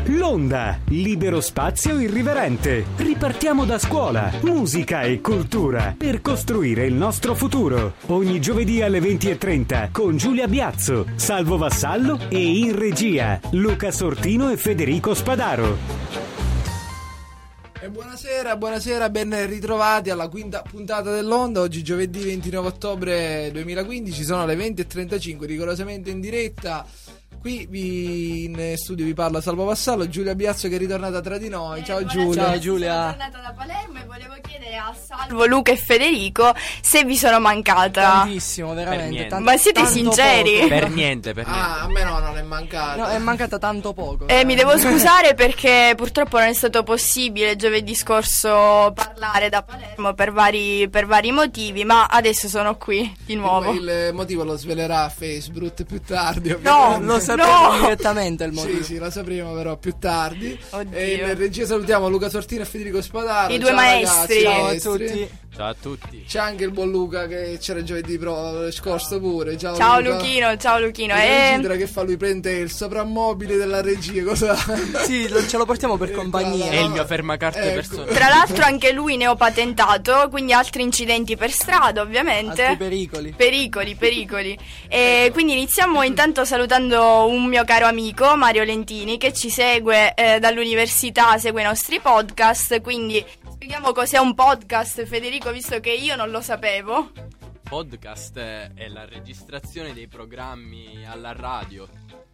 L'Onda, libero spazio irriverente. Ripartiamo da scuola, musica e cultura per costruire il nostro futuro. Ogni giovedì alle 20:30 con Giulia Biazzo, Salvo Vassallo e in regia Luca Sortino e Federico Spadaro. E buonasera, ben ritrovati alla quinta puntata dell'Onda. Oggi giovedì 29 ottobre 2015, sono le 20:35, rigorosamente in diretta. Qui in studio vi parla Salvo Vassallo, Giulia Biazzo che è ritornata tra di noi. Ciao Giulia. Ciao Giulia. Sono tornata da Palermo e volevo chiedere a Salvo, Luca e Federico se vi sono mancata. Tantissimo, veramente. Ma siete sinceri? Poco. Per niente. Ah, a me non è mancata. No, è mancata tanto poco. Mi devo scusare perché purtroppo non è stato possibile giovedì scorso parlare da Palermo per vari motivi, ma adesso sono qui di nuovo. Il motivo lo svelerà Facebook più tardi, No, lo sapremo direttamente il motivo. Sì, lo sapremo però più tardi. Oddio. E in regia salutiamo Luca Sortino e Federico Spadaro. I due maestri. Ragazzi, Ciao a tutti. Ciao a tutti. C'è anche il buon Luca che c'era giovedì scorso pure. Ciao Luca. Ciao Luchino. Che fa lui, prende il soprammobile della regia, cosa? Sì, ce lo portiamo per compagnia. È il mio fermacarte personale. Tra l'altro anche lui neopatentato, quindi altri incidenti per strada ovviamente. Altri Pericoli. E quindi iniziamo intanto salutando un mio caro amico, Mario Lentini, che ci segue dall'università, segue i nostri podcast, quindi spieghiamo cos'è un podcast, Federico, visto che io non lo sapevo. Podcast è la registrazione dei programmi alla radio.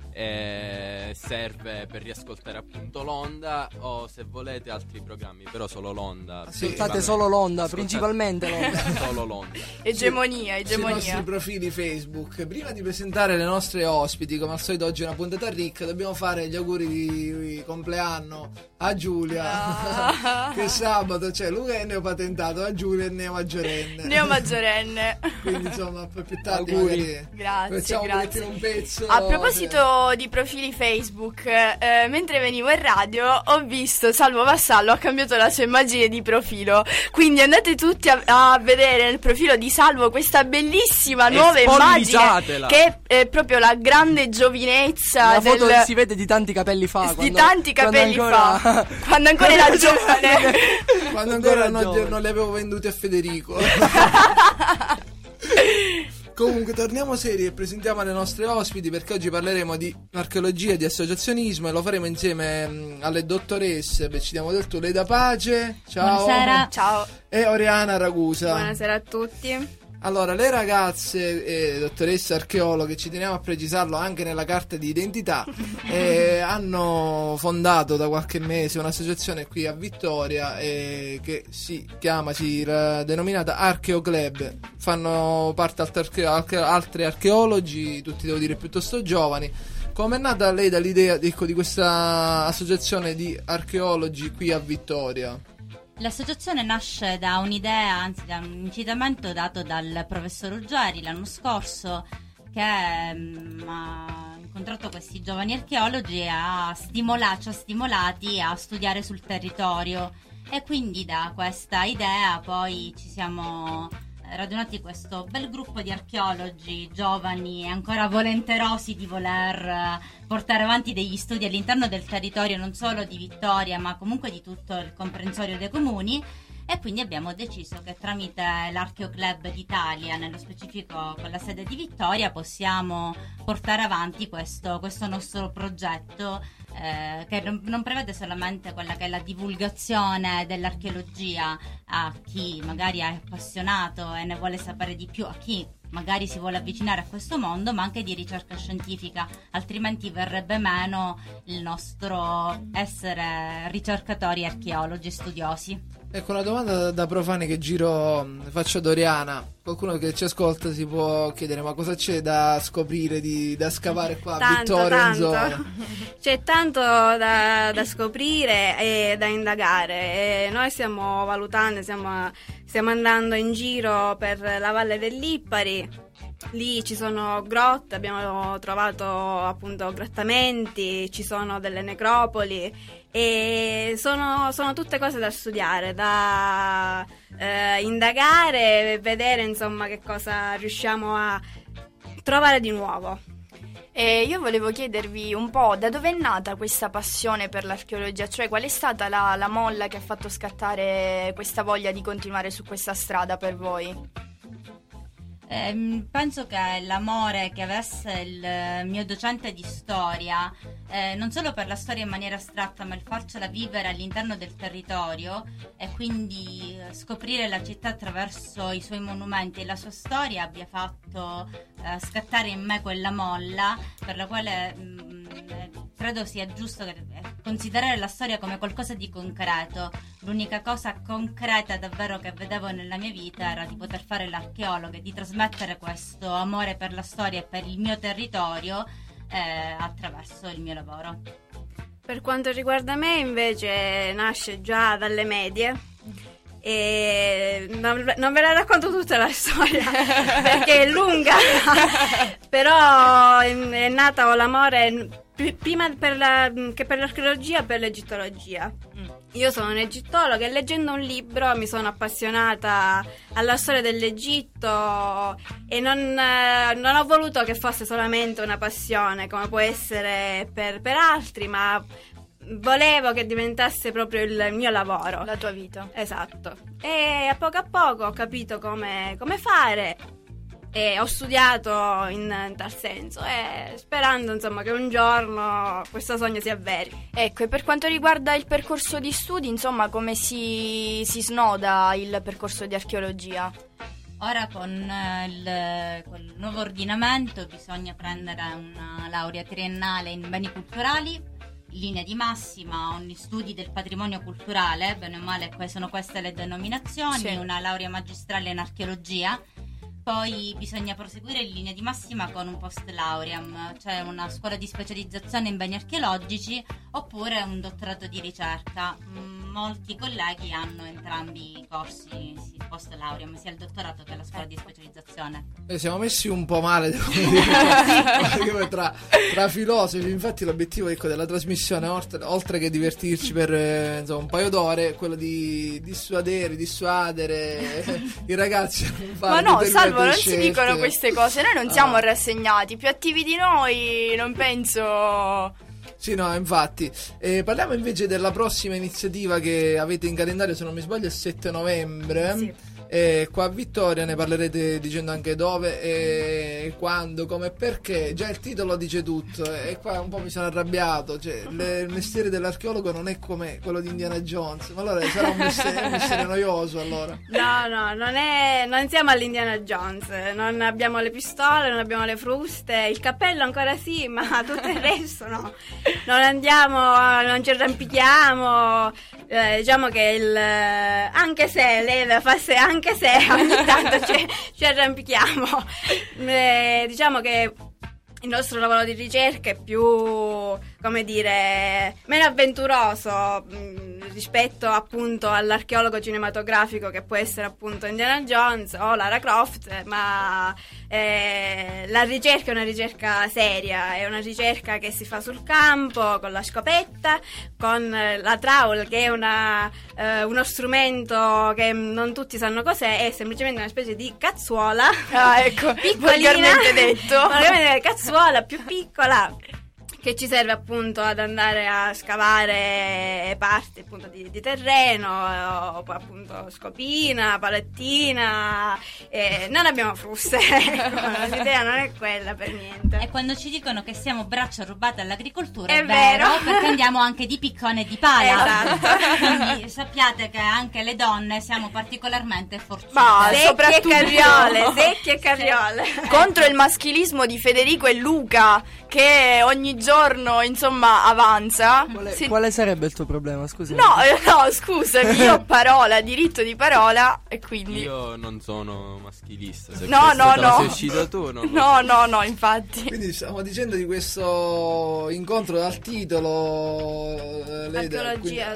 Serve per riascoltare appunto l'Onda o se volete altri programmi, però solo l'Onda. Ascoltate solo l'Onda, principalmente l'Onda. Solo l'Onda. Egemonia. Sui nostri profili Facebook. Prima di presentare le nostre ospiti, come al solito oggi è una puntata ricca, dobbiamo fare gli auguri di compleanno a Giulia che sabato, cioè Luca è neopatentato, a Giulia è neomaggiorenne. Quindi insomma poi più tardi auguri. Magari facciamo un pezzo. A proposito di profili Facebook, mentre venivo in radio ho visto Salvo Vassallo ha cambiato la sua immagine di profilo, quindi andate tutti a vedere nel profilo di Salvo questa bellissima nuova immagine che è proprio la grande giovinezza. La foto si vede di tanti capelli fa. Quando ancora era giovane. Quando ancora non li avevo venduti a Federico. Comunque torniamo seri e presentiamo le nostre ospiti, perché oggi parleremo di archeologia, di associazionismo, e lo faremo insieme alle dottoresse. Ci diamo del tu, Leda Pace. Ciao. Buonasera. Ciao. E Oriana Ragusa. Buonasera a tutti. Allora, le ragazze e dottoresse archeologhe, ci teniamo a precisarlo anche nella carta di identità, hanno fondato da qualche mese un'associazione qui a Vittoria che si denominata Archeo Club. Fanno parte altri archeologi, tutti devo dire piuttosto giovani. Come è nata lei dall'idea di questa associazione di archeologi qui a Vittoria? L'associazione nasce da un'idea, anzi da un incitamento dato dal professor Ruggeri l'anno scorso, che ha incontrato questi giovani archeologi e ci ha stimolati a studiare sul territorio, e quindi da questa idea poi ci siamo radunati questo bel gruppo di archeologi giovani e ancora volenterosi di voler portare avanti degli studi all'interno del territorio, non solo di Vittoria ma comunque di tutto il comprensorio dei comuni, e quindi abbiamo deciso che tramite l'Archeo Club d'Italia, nello specifico con la sede di Vittoria, possiamo portare avanti questo nostro progetto, che non prevede solamente quella che è la divulgazione dell'archeologia a chi magari è appassionato e ne vuole sapere di più, a chi magari si vuole avvicinare a questo mondo, ma anche di ricerca scientifica, altrimenti verrebbe meno il nostro essere ricercatori, archeologi, studiosi. Ecco, una domanda da profani che faccio ad Oriana. Qualcuno che ci ascolta si può chiedere: ma cosa c'è da scoprire, da scavare qua a Vittoria in zona? C'è tanto da scoprire e da indagare, e noi stiamo valutando, stiamo andando in giro per la Valle del Lippari. Lì ci sono grotte, abbiamo trovato appunto grattamenti, ci sono delle necropoli, e sono tutte cose da studiare, da indagare e vedere insomma che cosa riusciamo a trovare di nuovo. E io volevo chiedervi un po' da dove è nata questa passione per l'archeologia, cioè qual è stata la molla che ha fatto scattare questa voglia di continuare su questa strada per voi? Penso che l'amore che avesse il mio docente di storia, non solo per la storia in maniera astratta, ma il farcela vivere all'interno del territorio e quindi scoprire la città attraverso i suoi monumenti e la sua storia, abbia fatto scattare in me quella molla per la quale credo sia giusto considerare la storia come qualcosa di concreto. L'unica cosa concreta davvero che vedevo nella mia vita era di poter fare l'archeologa e di trasmettere questo amore per la storia e per il mio territorio attraverso il mio lavoro. Per quanto riguarda me, invece, nasce già dalle medie. E non ve la racconto tutta la storia perché è lunga, però è nato l'amore prima che per l'archeologia, per l'egittologia. Io sono un'egittologa e leggendo un libro mi sono appassionata alla storia dell'Egitto e non ho voluto che fosse solamente una passione come può essere per altri, ma volevo che diventasse proprio il mio lavoro. La tua vita. Esatto. E a poco ho capito come fare e ho studiato in tal senso e sperando insomma che un giorno questo sogno si avveri. Ecco, e per quanto riguarda il percorso di studi, insomma, come si snoda il percorso di archeologia? Ora con col nuovo ordinamento bisogna prendere una laurea triennale in beni culturali, in linea di massima ogni studi del patrimonio culturale, bene o male sono queste le denominazioni, sì. Una laurea magistrale in archeologia, poi bisogna proseguire in linea di massima con un post lauream, cioè una scuola di specializzazione in beni archeologici oppure un dottorato di ricerca. Molti colleghi hanno entrambi i corsi post lauream, sia il dottorato che la scuola di specializzazione. Siamo messi un po' male, devo dire, tra filosofi. Infatti l'obiettivo, ecco, della trasmissione, oltre che divertirci per insomma, un paio d'ore, è quello di dissuadere i ragazzi a non fare Ma no, determinate Salvo, non scelte. si dicono queste cose, noi non siamo rassegnati, più attivi di noi non penso. Sì, no, infatti. Parliamo invece della prossima iniziativa che avete in calendario, se non mi sbaglio, il 7 novembre. Sì. Qua a Vittoria ne parlerete dicendo anche dove, quando, come e perché. Già il titolo dice tutto e qua un po' mi sono arrabbiato. Cioè, il mestiere dell'archeologo non è come quello di Indiana Jones. Ma allora sarà un mestiere noioso allora. No, non siamo all'Indiana Jones, non abbiamo le pistole, non abbiamo le fruste, il cappello ancora sì, ma tutto il resto no. Non andiamo, non ci arrampichiamo, diciamo che anche se ogni tanto ci arrampichiamo, diciamo che il nostro lavoro di ricerca è più, come dire, meno avventuroso rispetto appunto all'archeologo cinematografico che può essere appunto Indiana Jones o Lara Croft, ma la ricerca è una ricerca seria, è una ricerca che si fa sul campo con la scopetta, con la trowel che è uno strumento che non tutti sanno cos'è, è semplicemente una specie di cazzuola, Ecco, piccolina, volgarmente detto. volgarmente cazzuola più piccola, che ci serve appunto ad andare a scavare parti appunto di terreno, o appunto scopina, palettina, non abbiamo fruste, l'idea non è quella per niente. E quando ci dicono che siamo braccia rubate all'agricoltura È è vero, vero. perché andiamo anche di piccone e di pala. Esatto. Quindi sappiate che anche le donne siamo particolarmente fortunate. Ma Secchi soprattutto e carriole. contro il maschilismo di Federico e Luca, che ogni giorno insomma avanza. Quale sarebbe il tuo problema? Scusa. No, scusami, io ho parola, diritto di parola e quindi Io non sono maschilista. Se No, questo no, te lo no. sei uscito tu, non lo so. no, infatti. Quindi stiamo dicendo di questo incontro dal titolo Archeologia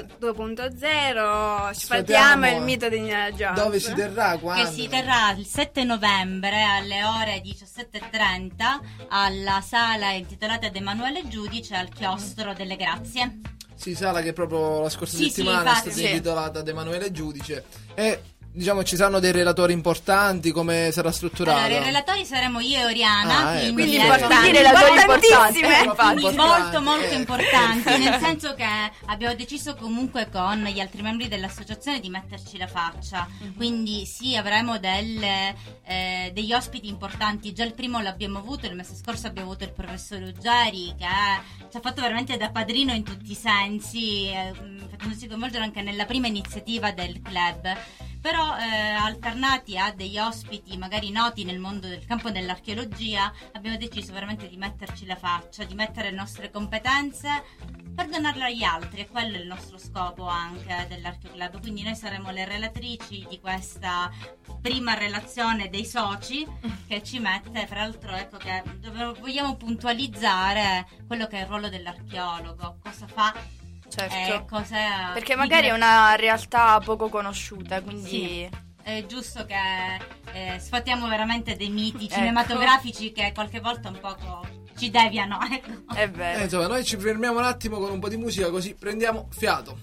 2.0, Sfatiamo sfatiamo il mito di Indiana Jones. dove si terrà, quando? Che si terrà il 7 novembre alle ore 17:30 alla sala intitolata ad Emanuele Giudice al Chiostro delle Grazie. Sì, sala che proprio la scorsa Sì, settimana sì, è infatti, stata sì. intitolata ad Emanuele Giudice e diciamo ci saranno dei relatori importanti, come sarà strutturato? Allora, i relatori saremo io e Oriana, Quindi importanti, relatori importanti. Quindi molto importanti, nel senso che abbiamo deciso comunque con gli altri membri dell'associazione di metterci la faccia, quindi sì, avremo degli ospiti importanti. Già il primo l'abbiamo avuto, il mese scorso abbiamo avuto il professor Ruggeri, che ci ha fatto veramente da padrino in tutti i sensi, facendosi coinvolgere anche nella prima iniziativa del club. Però alternati a degli ospiti magari noti nel mondo del campo dell'archeologia, abbiamo deciso veramente di metterci la faccia, di mettere le nostre competenze per donarle agli altri, e quello è il nostro scopo anche dell'Archeoclub. Quindi noi saremo le relatrici di questa prima relazione dei soci, che ci mette, fra l'altro, ecco, che dove vogliamo puntualizzare quello che è il ruolo dell'archeologo, cosa fa. Certo, cos'è, perché magari è una realtà poco conosciuta, quindi sì, è giusto che sfatiamo veramente dei miti cinematografici che qualche volta un poco ci deviano, ecco. È vero. Insomma, noi ci fermiamo un attimo con un po' di musica, così prendiamo fiato.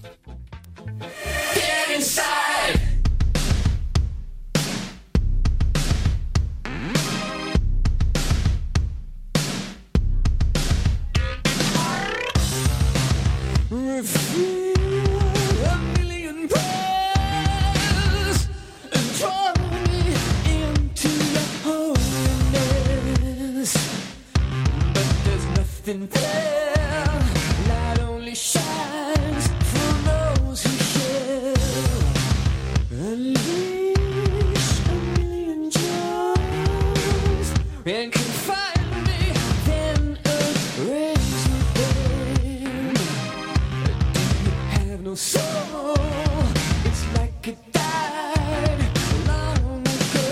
Nothing there, light only shines for those who share. Unleash a million joys and confine me, then erase me pain. Do you have no soul? It's like it died long ago.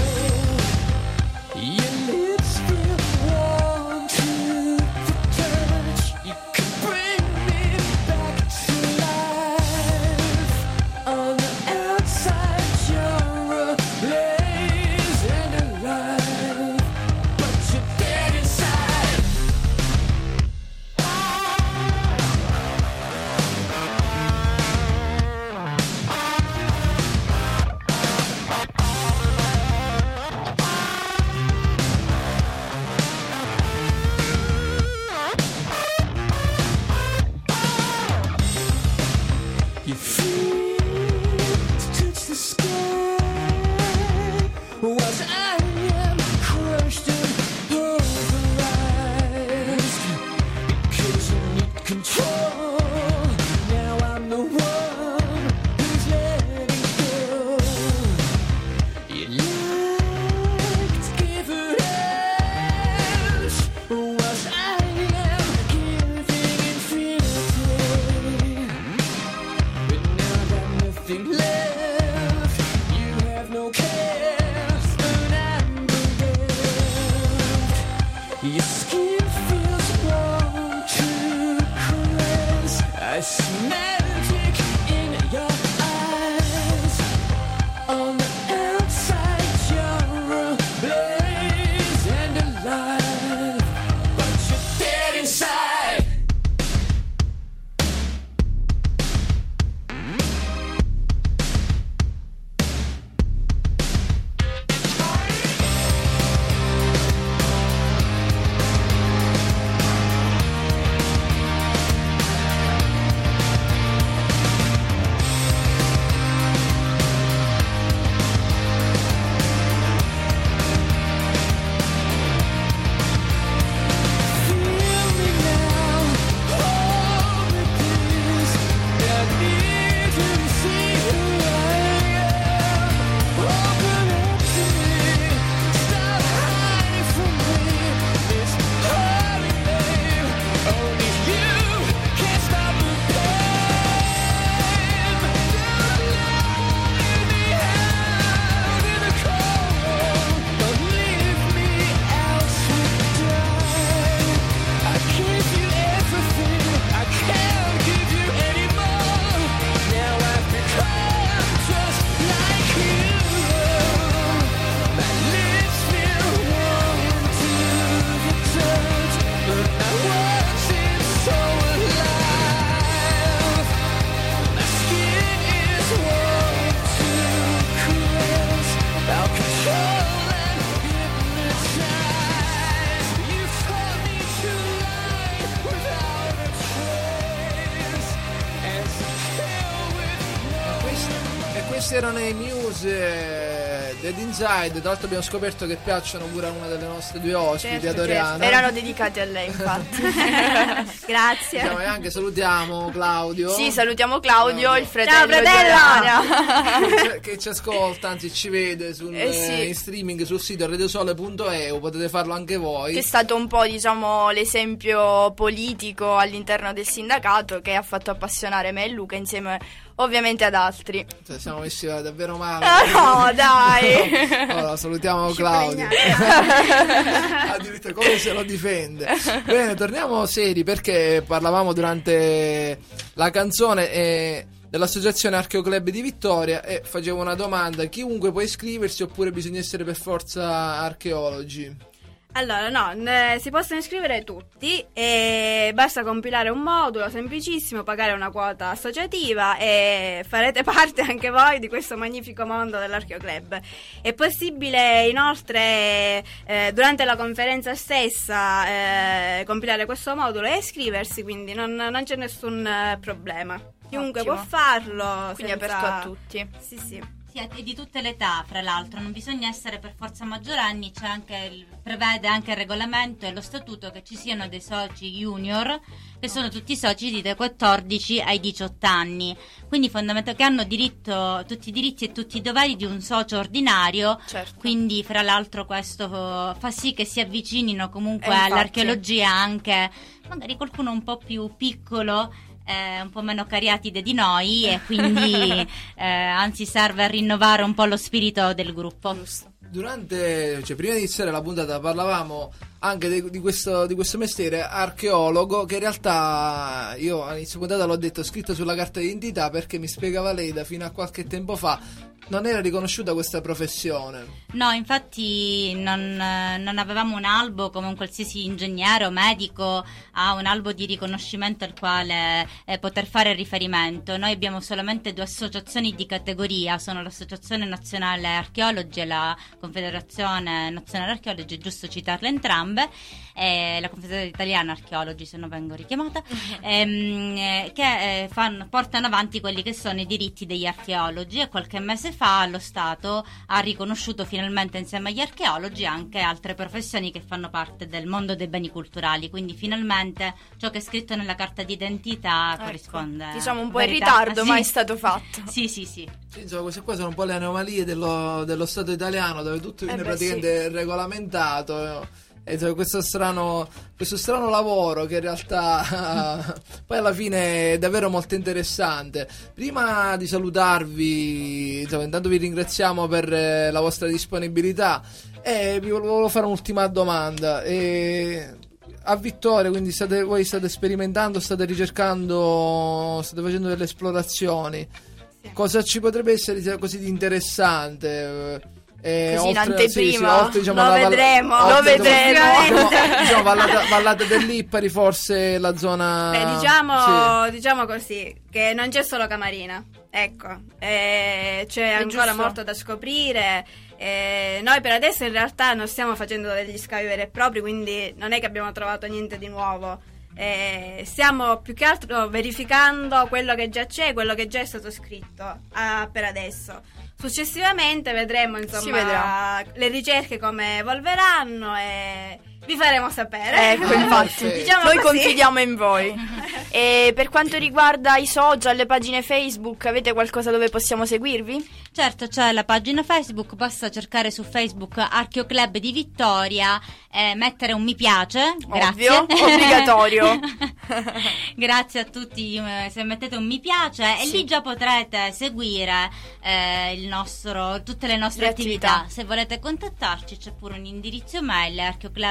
Your lips feel warm to touch. You can bring me back to life. On the outside you're ablaze and alive, but you're dead inside. Your feet touch the sky, whilst I am crushed and pulverized. Because you need control, now I'm the one who's letting go. You like to give it out, whilst I am giving infinity. But now I got nothing left. You have no cares, and I'm bereft. Your skin feels warm to caress. I see magic in your eyes. On the outside you're ablaze and alive, but you're dead inside. questi erano i Muse Dead Inside. Tra l'altro abbiamo scoperto che piacciono pure a una delle nostre due ospiti, Certo, ad Oriana. Erano dedicati a lei, infatti. Grazie. Diciamo, e anche salutiamo Claudio. Sì, salutiamo Claudio, il fratello Ciao, di fratello! Oriana. che ci ascolta, anzi ci vede sì. in streaming sul sito radiosole.eu, potete farlo anche voi. Che è stato un po', diciamo, l'esempio politico all'interno del sindacato che ha fatto appassionare me e Luca insieme ovviamente ad altri. Cioè, siamo messi davvero male. No, dai! Allora, salutiamo Claudio. Addirittura come se lo difende. Bene, torniamo seri, perché parlavamo durante la canzone dell'associazione Archeoclub di Vittoria e facevo una domanda: chiunque può iscriversi oppure bisogna essere per forza archeologi? Allora, no, si possono iscrivere tutti e basta compilare un modulo semplicissimo, pagare una quota associativa e farete parte anche voi di questo magnifico mondo dell'Archeoclub. È possibile inoltre durante la conferenza stessa compilare questo modulo e iscriversi, quindi non c'è nessun problema. Chiunque Ottimo. può farlo. Quindi è aperto a tutti. Sì, sì. Sì, è di tutte le età, fra l'altro, non bisogna essere per forza maggiorenni, c'è anche prevede anche il regolamento e lo statuto che ci siano dei soci junior, che sono tutti soci dai 14 ai 18 anni, quindi fondamentalmente che hanno diritto, tutti i diritti e tutti i doveri di un socio ordinario. Certo. Quindi fra l'altro questo fa sì che si avvicinino comunque Infatti. all'archeologia anche magari qualcuno un po' più piccolo, un po' meno cariatide di noi, e quindi anzi serve a rinnovare un po' lo spirito del gruppo. Prima di iniziare la puntata parlavamo anche di questo mestiere archeologo, che in realtà io all'inizio puntata l'ho detto scritto sulla carta d'identità, perché mi spiegava lei fino a qualche tempo fa non era riconosciuta questa professione. No, infatti non avevamo un albo come un qualsiasi ingegnere o medico ha un albo di riconoscimento al quale poter fare riferimento. Noi abbiamo solamente due associazioni di categoria, sono l'Associazione Nazionale Archeologi e la Confederazione Nazionale Archeologi, è giusto citarle entrambe, e la Confederazione Italiana Archeologi, se non vengo richiamata, che portano avanti quelli che sono i diritti degli archeologi, e qualche mese fa lo Stato ha riconosciuto finalmente insieme agli archeologi anche altre professioni che fanno parte del mondo dei beni culturali, quindi finalmente ciò che è scritto nella carta d'identità corrisponde. Diciamo un po' in verità. ritardo, Sì. ma è stato fatto. Sì. Sì, insomma, queste qua sono un po' le anomalie dello Stato italiano, dove tutto viene beh, praticamente regolamentato. E questo strano lavoro che in realtà poi alla fine è davvero molto interessante. Prima di salutarvi, insomma, intanto vi ringraziamo per la vostra disponibilità e vi volevo fare un'ultima domanda. A Vittoria, quindi voi state sperimentando, state ricercando, state facendo delle esplorazioni. Sì. Cosa ci potrebbe essere così di interessante? Così in anteprima, oltre, diciamo, lo la vedremo, oltre, lo vedremo. Diciamo, Vallata dell'Ippari, forse la zona. Beh, diciamo così, che non c'è solo Camarina, ecco, c'è ancora giusto. molto da scoprire. Noi per adesso in realtà non stiamo facendo degli scavi veri e propri, quindi non è che abbiamo trovato niente di nuovo. Stiamo più che altro verificando quello che già c'è, quello che già è stato scritto per adesso. Successivamente vedremo, insomma, Si vedrà. le ricerche come evolveranno e vi faremo sapere. Ecco, infatti, Perfetto. Diciamo noi così. confidiamo in voi. E per quanto riguarda i social, le pagine Facebook, avete qualcosa dove possiamo seguirvi? Certo, c'è la pagina Facebook, basta cercare su Facebook Archeoclub di Vittoria e mettere un mi piace, grazie. Ovvio, obbligatorio. Grazie a tutti, se mettete un mi piace, e Sì. lì già potrete seguire tutte le nostre Le attività. attività. Se volete contattarci c'è pure un indirizzo mail,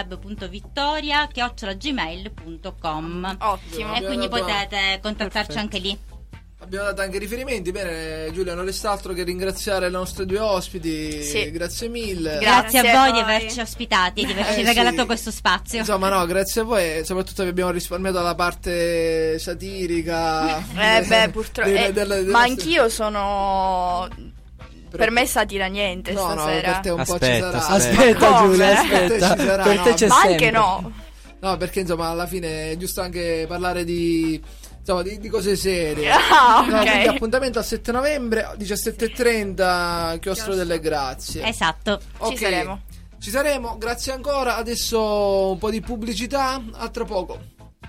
archeoclub.vittoria@gmail.com. Ottimo. E quindi Abbiamo dato- potete contattarci Perfetto. anche lì. Abbiamo dato anche riferimenti. Bene, Giulia, non resta altro che ringraziare le nostre due ospiti. Sì. Grazie mille. Grazie Grazie a voi a di voi. averci ospitati e di averci Sì. regalato questo spazio. Insomma, no, grazie a voi. E soprattutto vi abbiamo risparmiato la parte satirica. Purtroppo. delle Ma nostre- anch'io sono. Per me satira niente No, stasera. per te un po' ci Aspetta, sarà. Aspetta, come? Giulia, Per te aspetta. ci sarà, Per te no, c'è Ma sempre. anche no. No, perché insomma alla fine è giusto anche parlare di insomma di cose serie. Ah, ok. No, quindi appuntamento al 7 novembre 17:30 Chiostro delle Grazie. Esatto. Ok, ci saremo, grazie ancora. Adesso un po' di pubblicità, a tra poco.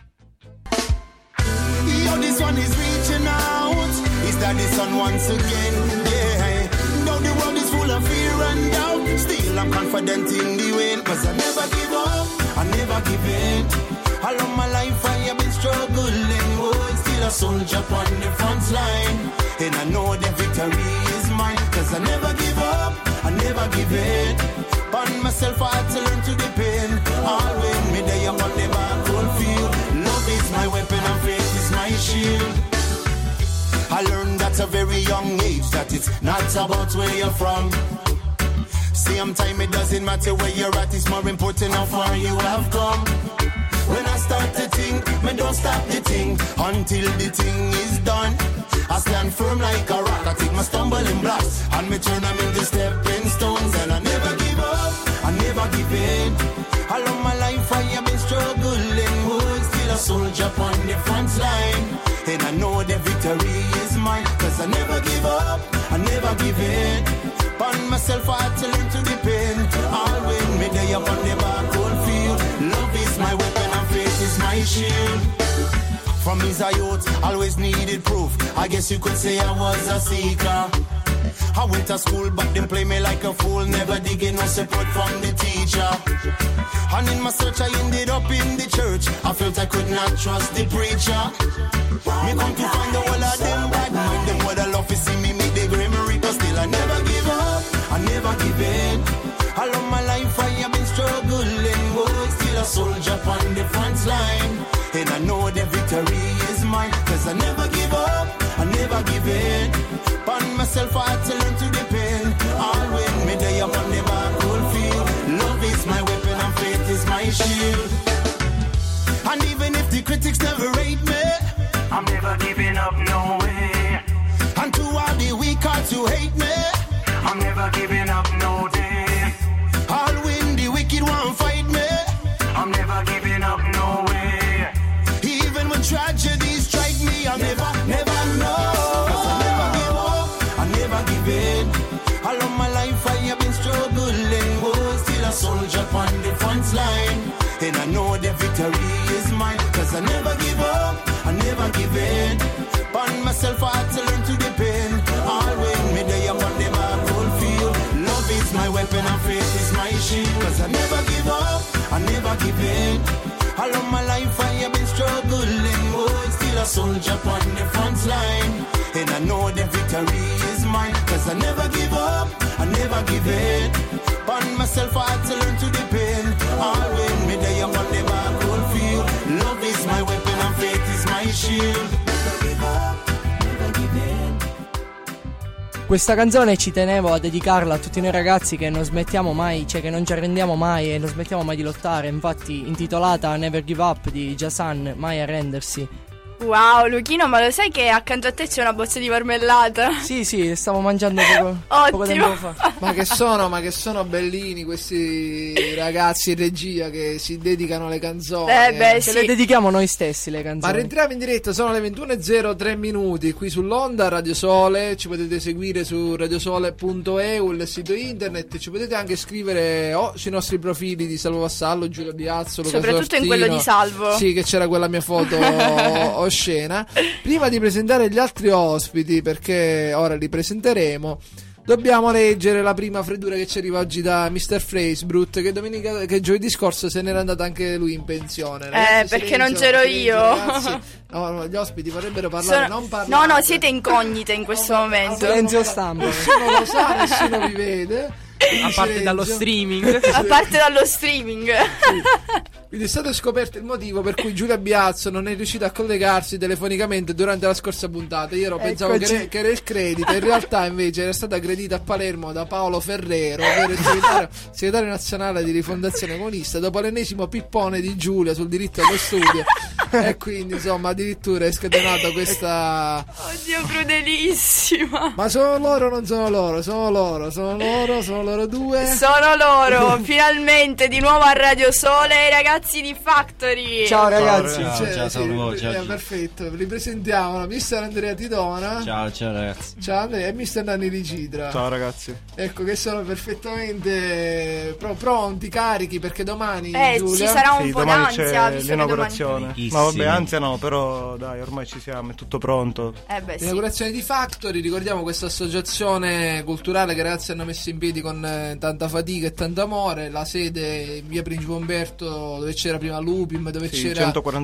Yo, this one is reaching out. Is that the sun once again? Yeah. Though the world is full of fear and doubt, still I'm confident in the win. Cause I never give up, I never give in. All of my life I have been struggling, oh, still a soldier on the front line. And I know the victory is mine. Cause I never give up, I never give in. On myself I had to learn to depend. All when me day up on the battlefield. Love is my weapon and faith is my shield. I learned at a very young age that it's not about where you're from. Same time it doesn't matter where you're at, it's more important how far you have come. When I start to think, me don't stop the thing until the thing is done. I stand firm like a rock, I take my stumbling blocks and me turn them into stepping stones. And I never give up, I never give in. All of my life I have been struggling, oh, still a soldier on the front line. And I know the victory is mine. Cause I never give up, I never give in. On myself I had to learn to depend. All when me day up on the battlefield. Love is my weapon and faith is my shield. From his youth, always needed proof. I guess you could say I was a seeker. I went to school but them play me like a fool. Never did get no support from the teacher. And in my search I ended up in the church. I felt I could not trust the preacher. Me come to find the whole of them bad mind. Them would love to see me make the greenery. But still I never give up, I never give in. All of my life I have been struggling, oh, still a soldier on the front line. And I know the victory is mine. Cause I never give up, I never give in. On myself I had to learn to depend. All when me day up on the battlefield. Love is my weapon and faith is my shield. And even if the critics never rate me, I'm never giving up, no way. And to all the weak hearts who hate me, I'm never giving up, no day. All when the wicked won't fight me, I'm never giving up, no way. Even when tragedies strike me, I'll never, never know. Cause I never give up, I never give in. All of my life I have been struggling, oh, still a soldier on the front line. And I know the victory is mine. Cause I never give up, I never give in. On myself I had to learn to depend. All when me day up on the battlefield. Love is my weapon and faith is my shield. Cause I never give up, I never give in. All of my life I have been struggling, oh, still a soldier on the front line. And I know the victory is mine. Cause I never give up, I never give in. On myself I had to learn to depend. All when me day up on the battlefield. Love is my weapon and faith is my shield. Questa canzone ci tenevo a dedicarla a tutti noi ragazzi che non smettiamo mai, cioè che non ci arrendiamo mai e non smettiamo mai di lottare. Infatti intitolata Never Give Up di Jasan, mai arrendersi. Wow, Luchino, ma lo sai che accanto a te c'è una bozza di marmellata? Sì, stavo mangiando poco tempo fa. Ma che sono bellini questi ragazzi in regia che si dedicano alle canzoni. Se le dedichiamo noi stessi le canzoni. Ma rientriamo in diretta, sono le 21:03 qui sull'onda Radio Sole. Ci potete seguire su radiosole.eu, il sito internet. Ci potete anche scrivere sui nostri profili di Salvo Vassallo, Giulia Biazzo, Luca soprattutto Sortino. In quello di Salvo. Sì, che c'era quella mia foto scena. Prima di presentare gli altri ospiti, perché ora li presenteremo, dobbiamo leggere la prima freddura che ci arriva oggi da Mr. Freisbrut, che giovedì scorso se n'era andato anche lui in pensione. Perché non c'ero io. No, gli ospiti vorrebbero parlare, non parlare. No, siete incognite in questo momento. Silenzio stampa. Nessuno lo sa, nessuno vi vede. A parte dallo streaming. A parte dallo streaming. Sì. Quindi è stato scoperto il motivo per cui Giulia Biazzo non è riuscita a collegarsi telefonicamente durante la scorsa puntata. Io pensavo che era il credito, in realtà invece era stata aggredita a Palermo da Paolo Ferrero, ovvero il segretario nazionale di Rifondazione Comunista, dopo l'ennesimo pippone di Giulia sul diritto allo studio. E quindi insomma addirittura è scatenata questa... Oddio, crudelissima. Ma sono loro o non sono loro? Sono loro due. Sono loro. Finalmente di nuovo a Radio Sole, ragazzi. ragazzi di Factory. Ciao ragazzi. Perfetto, vi presentiamo mister Andrea Tidona. Ciao ragazzi. Ciao Andrea e mister Nanni Licidra. Ciao ragazzi. Ecco che sono perfettamente pronti, carichi, perché domani Giulia, ci sarà un po' d'ansia, c'è l'inaugurazione. No vabbè, ansia no, però dai, ormai ci siamo, è tutto pronto. L'inaugurazione di Factory, ricordiamo questa associazione culturale che i ragazzi hanno messo in piedi con tanta fatica e tanto amore. La sede in via Principe Umberto, dove c'era prima l'Upim, dove c'era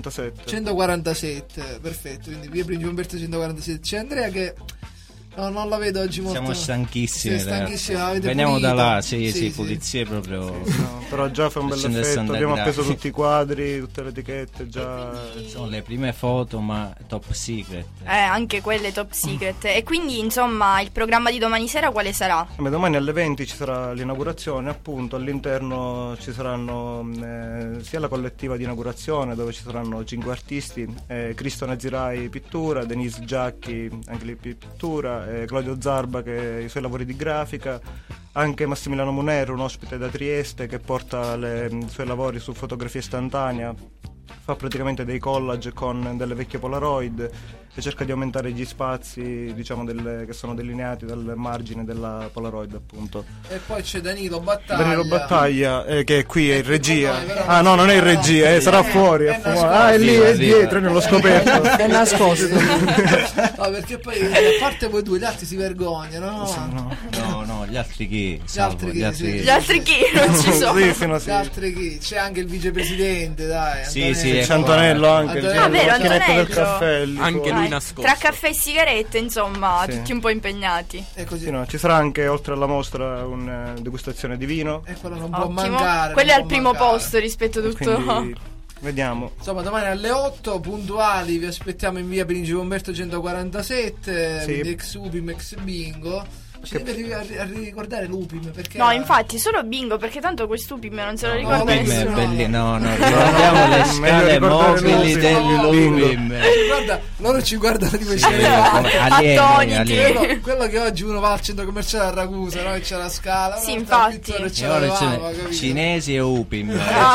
147, perfetto, quindi via Principe Umberto 147. C'è Andrea che non la vedo oggi molto. Siamo stanchissimi. Veniamo pulito. Da là, sì, pulizie proprio. No, però già fa un bel effetto. Abbiamo appeso tutti i quadri, tutte le etichette. Già sono le prime foto, ma top secret. Anche quelle top secret. E quindi, insomma, il programma di domani sera quale sarà? Domani alle 20 ci sarà l'inaugurazione, appunto. All'interno ci saranno sia la collettiva di inaugurazione, dove ci saranno 5 artisti: Cristo Nazirai pittura, Denise Giacchi anche lì pittura, Claudio Zarba che i suoi lavori di grafica, anche Massimiliano Munero, un ospite da Trieste che porta i suoi lavori su fotografia istantanea, fa praticamente dei collage con delle vecchie Polaroid e cerca di aumentare gli spazi, diciamo, che sono delineati dal margine della Polaroid, appunto. E poi c'è Danilo Battaglia che è qui, è in regia. No, non è in regia, sarà fuori. È lì, è dietro, non l'ho scoperto. È nascosto. No, perché poi a parte voi due, gli altri si vergognano. No, gli altri chi? Gli altri chi? Non ci sono. Gli altri chi? C'è anche il vicepresidente, dai. Sì, c'è Antonello anche. Del caffè. Anche lui nascosto. Tra caffè e sigarette, insomma, tutti un po' impegnati. È così. Sì, ci sarà anche, oltre alla mostra, una degustazione di vino. E quello non può mancare. Quello è al primo posto rispetto a tutto. Quindi, vediamo. Insomma, domani alle 8 puntuali vi aspettiamo in via Principe Umberto 147, quindi ex Upim, ex Bingo. Ci deve a ricordare l'Upim, perché no, infatti solo Bingo, perché tanto quest'Upim non se lo ricorda nessuno. Ricordiamo le scale mobili dell'Upim. Guarda, loro ci guardano di queste attoniti. Quello che oggi uno va al centro commerciale a Ragusa, no? C'è la scala. Sì, infatti. Cinesi e Upim.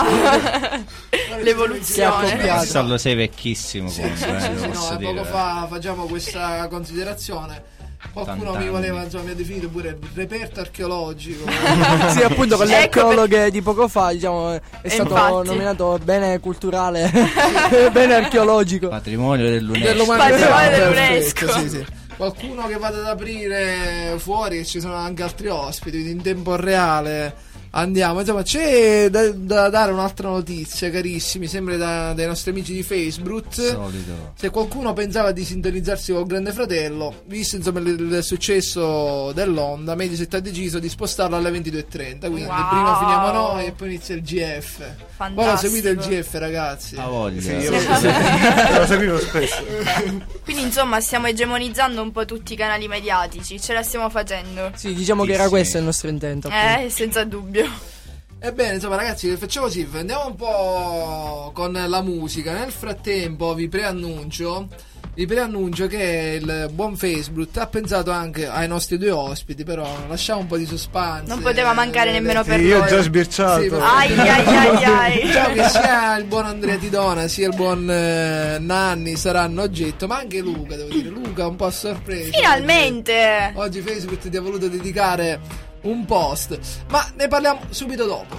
L'evoluzione. Salvo sei vecchissimo. Poco fa facciamo questa considerazione. Qualcuno mi voleva, mi ha definito pure il reperto archeologico. Sì, appunto, con le archeologhe di poco fa, diciamo, è stato nominato bene culturale, bene archeologico, patrimonio dell'UNESCO. Sì. Qualcuno che vada ad aprire fuori, ci sono anche altri ospiti, quindi in tempo reale andiamo. Insomma, c'è da dare un'altra notizia, carissimi, sempre dai nostri amici di Facebook. Solito. Se qualcuno pensava di sintonizzarsi col Grande Fratello, visto insomma il successo dell'Onda, Mediaset ha deciso di spostarlo alle 22:30. Quindi prima finiamo noi e poi inizia il GF. Fantastico. Ora seguite il GF, ragazzi. A voglia. Sì, io lo seguivo spesso. Quindi insomma stiamo egemonizzando un po' tutti i canali mediatici, ce la stiamo facendo. Sì, diciamo che era questo il nostro intento. Senza dubbio. Ebbene, insomma, ragazzi, facciamo così, andiamo un po' con la musica. Nel frattempo vi preannuncio che il buon Facebook ha pensato anche ai nostri due ospiti, però lasciamo un po' di suspense. Non poteva mancare nemmeno per io noi. Io ho già sbirciato. Sì, ai. Diciamo che sia il buon Andrea Tidona sia il buon Nanni saranno oggetto, ma anche Luca, devo dire. Luca un po' a sorpresa. Finalmente! Oggi Facebook ti ha voluto dedicare un post, ma ne parliamo subito dopo.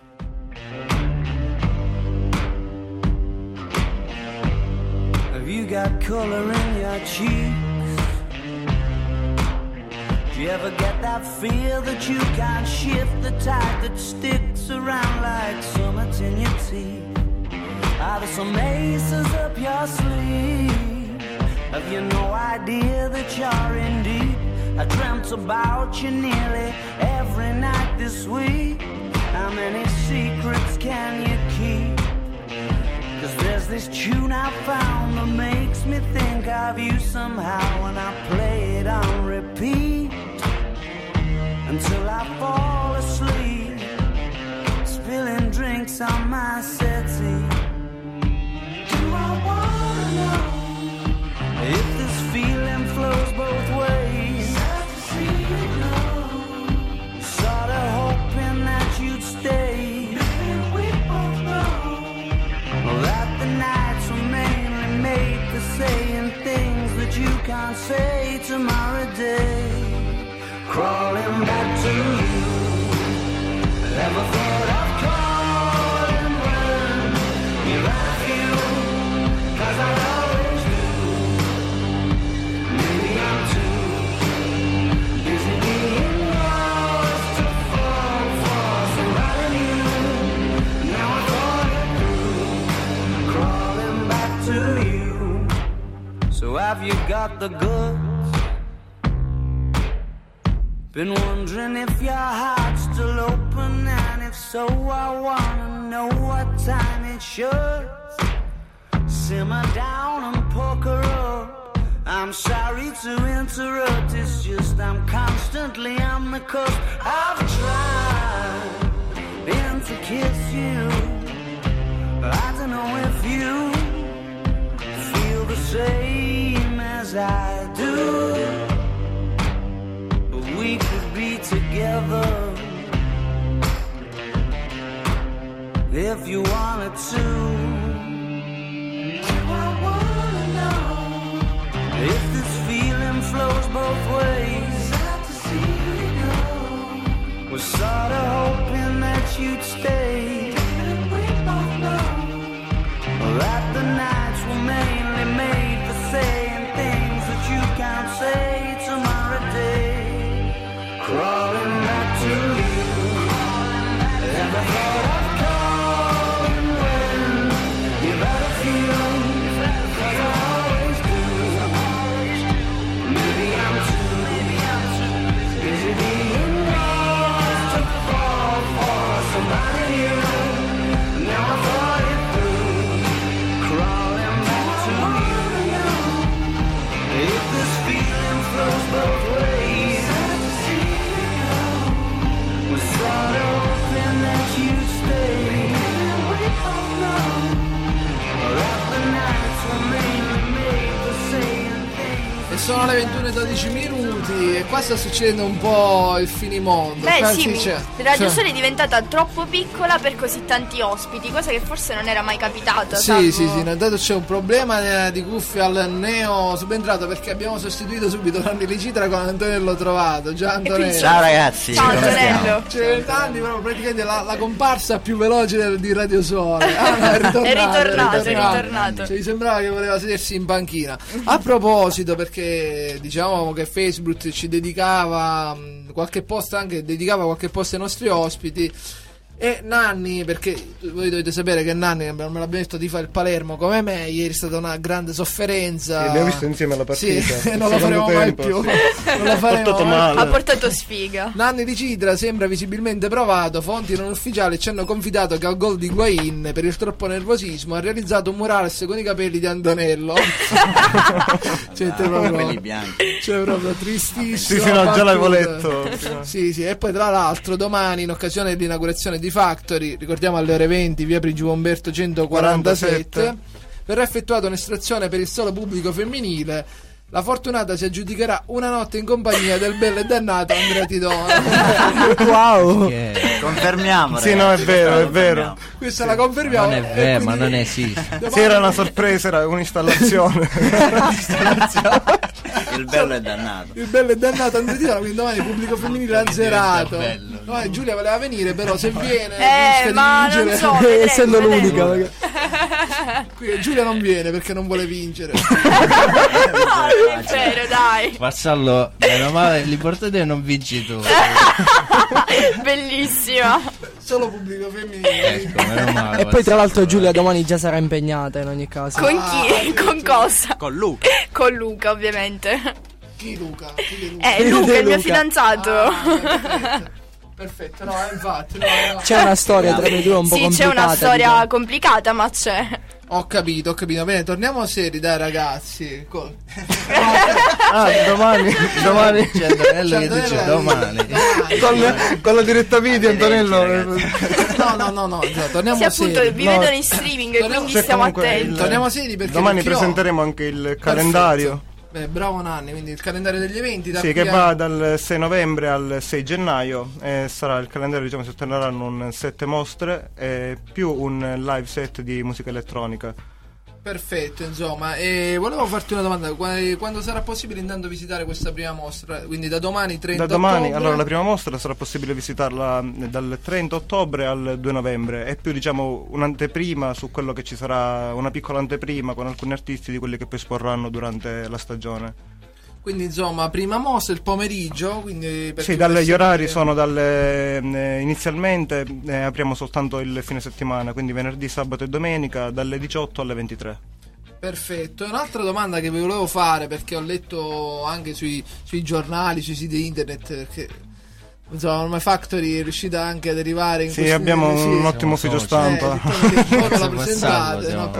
Have you got color in your cheeks? Do you ever get that feel that you can't shift, the type that sticks around like summits in your teeth? Are there some aces up your sleeve? Have you no idea that you're in deep? I dreamt about you nearly every night this week. How many secrets can you keep? 'Cause there's this tune I found that makes me think of you somehow, and I play it on repeat until I fall asleep, spilling drinks on my settee. Do I wanna know if this feeling flows both ways? Sorta hoping that you'd stay. Maybe we both know can't say tomorrow day. Crawling back to you. Never thought of calling when you left you, 'cause I always do. Maybe I'm too busy being lost to fall for somebody new. Now I thought it through, crawling back to you. So have you got the goods? Been wondering if your heart's still open, and if so, I wanna know what time it should. Simmer down and poker up. I'm sorry to interrupt, it's just I'm constantly on the cusp. I've tried been to kiss you. I don't know if you feel the same as I do. We could be together if you wanted to. I wanna know if this feeling flows both ways. Sad to see you go. Was sorta hoping that you'd stay. And we both know that the nights were mainly made for saying things that you can't say tomorrow day. Crawling back to you. Never thought of calling when you've had a few, 'cause I always do. Maybe I'm too busy being lost to fall for somebody new. Now I thought it through, crawling back to you. If this feeling flows both ways, e sono le 21:12 minuti e qua sta succedendo un po' il finimondo. Beh Quasi sì, c'è. Radio Sole è diventata troppo piccola per così tanti ospiti, cosa che forse non era mai capitata. Sì, intanto c'è un problema di cuffia al neo subentrato, perché abbiamo sostituito subito Nanni Citra con Antonello Trovato. Già Antonello. Ciao ragazzi. Ciao Antonello. C'è tanti, però praticamente la comparsa più veloce di Radio Sole. È ritornato. Cioè, mi sembrava che voleva sedersi in panchina. A proposito, perché diciamo che Facebook ci dedicava qualche post ai nostri ospiti. E Nanni, perché voi dovete sapere che Nanni, me l'abbiamo detto, di fare il Palermo come me. Ieri è stata una grande sofferenza. Abbiamo visto insieme la partita. Sì, non lo faremo mai più. Non lo faremo mai più. Ha portato sfiga. Nanni di Cidra sembra visibilmente provato. Fonti non ufficiali ci hanno confidato che al gol di Higuain, per il troppo nervosismo, ha realizzato un murales con i capelli di Antonello. Capelli bianchi. Cioè proprio tristissimo. Sì, no, già l'avevo letto. Sì, e poi tra l'altro domani, in occasione dell'inaugurazione di Factory, ricordiamo alle ore 20, via Prigiu Umberto 147, verrà effettuata un'estrazione per il solo pubblico femminile. La fortunata si aggiudicherà una notte in compagnia del bello e dannato Andrea Tidone. Wow. Confermiamo. Sì, no, è vero. Questa la confermiamo. Non è vero, ma non esiste. Sì, era una sorpresa, era un'installazione. Il bello è dannato. Il bello è dannato Andrea Tidone, quindi domani il pubblico femminile azzerato. No, Giulia voleva venire, però se viene ma non so, essendo l'unica. Qui Giulia non viene perché non vuole vincere. Non è vero, dai. Marcello, meno male, l'importante è non vinci tu. Bellissima. Solo pubblico femminile. Ecco, meno male. E poi tra l'altro Giulia domani già sarà impegnata in ogni caso. Con chi? Con cosa? Con Luca. Con Luca, ovviamente. Chi Luca? Luca, il mio fidanzato. Perfetto, no, infatti. No. C'è una storia tra noi due un po' complicata. Sì, c'è una storia complicata, ma c'è. Ho capito. Bene, torniamo seri, dai ragazzi. Domani. C'è Antonello che dice domani. Con la diretta video, Antonello. No, torniamo sì, seri. appunto, vi vedono in streaming, quindi stiamo attenti. Torniamo seri perché domani presenteremo anche il calendario. Beh, bravo Nanni, quindi il calendario degli eventi che va dal 6 novembre al 6 gennaio e sarà il calendario, diciamo, si otterranno 7 mostre e più un live set di musica elettronica. Perfetto, insomma, e volevo farti una domanda: quando sarà possibile intanto visitare questa prima mostra? Quindi da domani 30 ottobre? Allora la prima mostra sarà possibile visitarla dal 30 ottobre al 2 novembre, è più diciamo un'anteprima su quello che ci sarà, una piccola anteprima con alcuni artisti di quelli che poi esporranno durante la stagione. Quindi insomma, prima mostra il pomeriggio, quindi sì, gli orari sono inizialmente apriamo soltanto il fine settimana, quindi venerdì, sabato e domenica dalle 18 alle 23. Perfetto. Un'altra domanda che vi volevo fare, perché ho letto anche sui giornali, sui siti internet, perché insomma Orme Factory è riuscita anche ad arrivare in sì, abbiamo un ottimo ufficio stampa. Poi me lo presentate, no?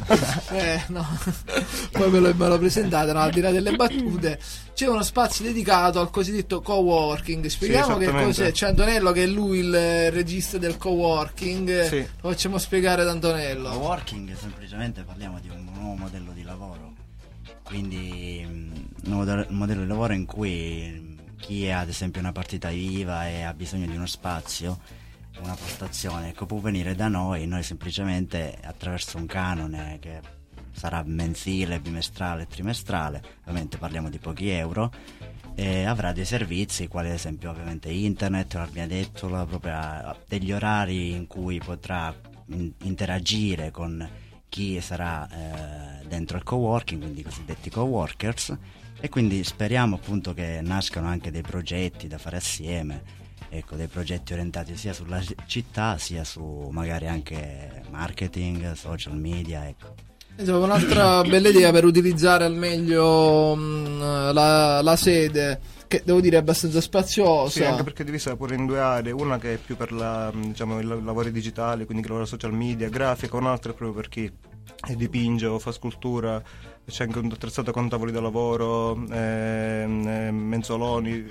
Poi me lo presentate, no? Al di là delle battute, c'è uno spazio dedicato al cosiddetto coworking. Spieghiamo che cos'è. C'è Antonello che è lui il regista del coworking. Sì. Lo facciamo spiegare ad Antonello. Coworking semplicemente parliamo di un nuovo modello di lavoro, quindi un modello di lavoro in cui chi ha ad esempio una partita IVA e ha bisogno di uno spazio, una postazione, ecco, può venire da noi semplicemente attraverso un canone che sarà mensile, bimestrale, trimestrale, ovviamente parliamo di pochi euro, e avrà dei servizi quali ad esempio ovviamente internet, abbiamo detto, degli orari in cui potrà interagire con chi sarà dentro il coworking, quindi i cosiddetti coworkers. E quindi speriamo appunto che nascano anche dei progetti da fare assieme, ecco, dei progetti orientati sia sulla città sia su magari anche marketing, social media, ecco. Insomma, un'altra bella idea per utilizzare al meglio la sede, che devo dire è abbastanza spaziosa. Sì, anche perché è divisa pure in due aree, una che è più per diciamo, i lavori digitali, quindi chi lavora social media, grafica, un'altra è proprio per chi dipinge o fa scultura. C'è anche un attrezzato con tavoli da lavoro, menzoloni,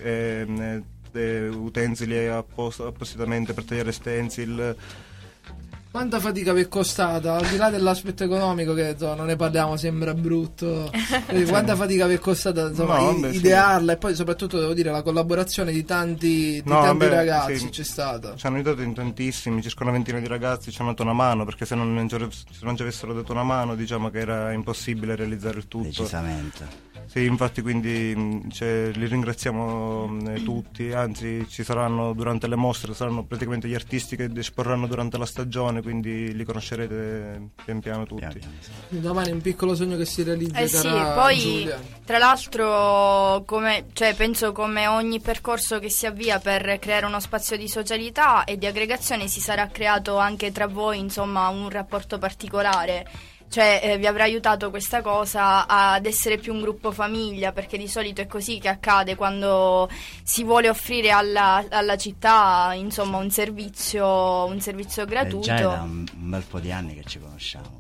utensili appositamente per tagliare stencil. Quanta fatica vi è costata, al di là dell'aspetto economico che non ne parliamo, sembra brutto, quanta fatica vi è costata idearla, sì. E poi soprattutto devo dire la collaborazione di tanti ragazzi, sì. C'è stata. Ci hanno aiutato in tantissimi, circa una ventina di ragazzi ci hanno dato una mano, perché se non ci avessero dato una mano diciamo che era impossibile realizzare il tutto. Decisamente. Sì, infatti quindi li ringraziamo tutti, anzi ci saranno durante le mostre, saranno praticamente gli artisti che esporranno durante la stagione, quindi li conoscerete pian piano tutti. Domani è un piccolo sogno che si realizza. Sì, poi Giulia. Tra l'altro penso come ogni percorso che si avvia per creare uno spazio di socialità e di aggregazione si sarà creato anche tra voi insomma un rapporto particolare. Cioè vi avrà aiutato questa cosa ad essere più un gruppo famiglia, perché di solito è così che accade quando si vuole offrire alla città insomma un servizio gratuito. Già è da un bel po' di anni che ci conosciamo,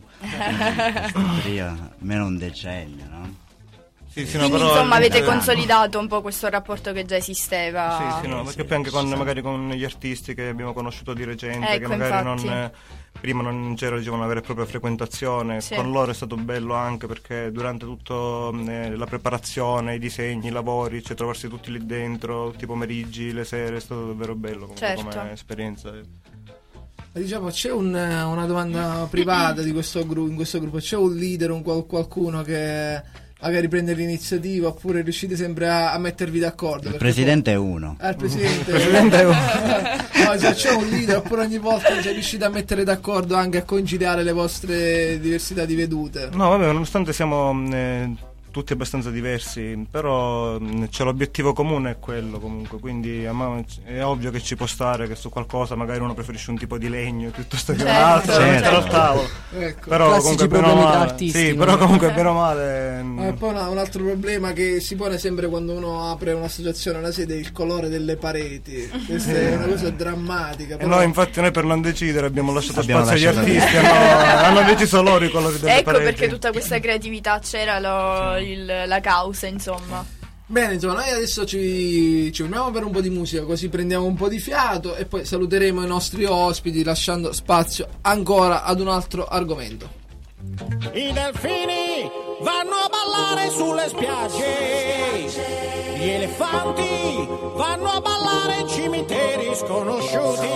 almeno un decennio, no? Sì, quindi però insomma avete consolidato un po' questo rapporto che già esisteva. Sì, perché poi anche magari con gli artisti che abbiamo conosciuto di recente, ecco, che magari infatti. Prima non c'era una vera e propria frequentazione, sì. Con loro è stato bello anche perché durante tutta la preparazione, i disegni, i lavori, trovarsi tutti lì dentro, tutti i pomeriggi, le sere, è stato davvero bello come esperienza. Diciamo, c'è una domanda privata in questo gruppo, c'è un leader, qualcuno che magari prende l'iniziativa, oppure riuscite sempre a mettervi d'accordo? Il presidente è uno. Il presidente è uno. No, c'è un leader, oppure ogni volta riuscite a mettere d'accordo anche a conciliare le vostre diversità di vedute? No, vabbè, nonostante siamo tutti abbastanza diversi, però c'è l'obiettivo comune, è quello comunque, quindi è ovvio che ci può stare che su qualcosa magari uno preferisce un tipo di legno piuttosto che un altro, al tavolo. Ecco. Però comunque bene o male, sì, però comunque bene o male. E poi un altro problema che si pone sempre quando uno apre un'associazione, una sede, è il colore delle pareti. Questa è una cosa drammatica. Però... infatti noi per non decidere abbiamo lasciato spazio agli artisti, hanno deciso loro i colori delle pareti. Ecco perché tutta questa creatività c'era la causa, insomma. Bene, insomma, noi adesso ci fermiamo per un po' di musica, così prendiamo un po' di fiato e poi saluteremo i nostri ospiti lasciando spazio ancora ad un altro argomento. I delfini vanno a ballare sulle spiagge, gli elefanti vanno a ballare in cimiteri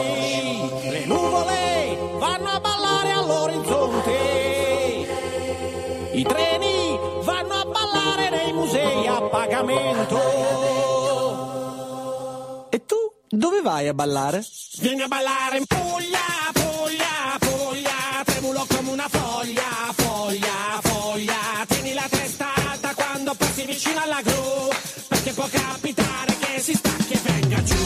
sconosciuti, le nuvole vanno a ballare all'orizzonte, I treni vanno a ballare nei musei a pagamento. E tu dove vai a ballare? Vieni a ballare in Puglia, Puglia, Puglia, tremulo come una foglia, foglia, foglia. Tieni la testa alta quando passi vicino alla gru, perché può capitare che si stacchi e venga giù.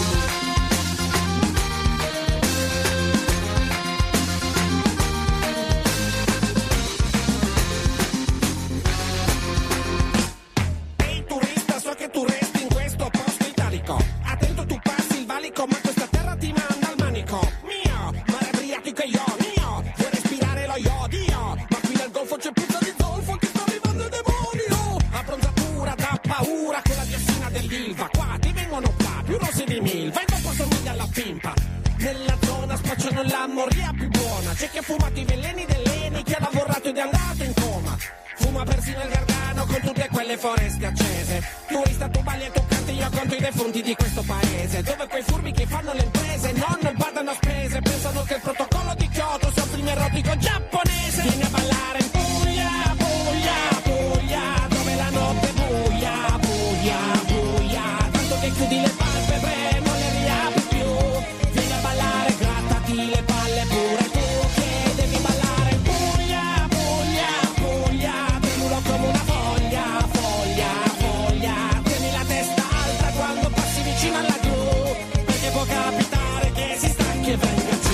Ehi turista, so che tu resti in questo posto italico. Attento, tu passi il valico, ma questa terra ti manda al manico. Mio, mare Adriatico e io, mio, vuoi respirare lo iodio? Ma qui nel golfo c'è puzza di zolfo che sta arrivando il demonio. Abbronzatura da paura con la diossina dell'Ilva. Qua ti vengono qua, più rossi di Milva. E dopo somiglia alla pimpa. Nella zona spacciano la moria più buona. C'è chi ha fumato i veleni dell'Eni, chi ha lavorato ed è andato in coma. Fuma persino il Gargano con tutte quelle foreste accese. Turista, tu balli e tu canti, io conto i defunti di questo paese, dove quei furbi che fanno le imprese non badano a spese, pensano che il protocollo di Kyoto sia un film erotico giapponese. Vieni a ballare in Puglia, Puglia, Puglia, dove la notte è buia, buia, buia, tanto che chiudi le palpebre, non le riapri più. Vieni a ballare, grattati le palle pure tu, che devi ballare in Puglia, Puglia, Puglia, tremulo come una foglia, foglia, foglia. Tieni la testa alta quando passi vicino alla gru, perché può capitare che si stanchi e venga giù.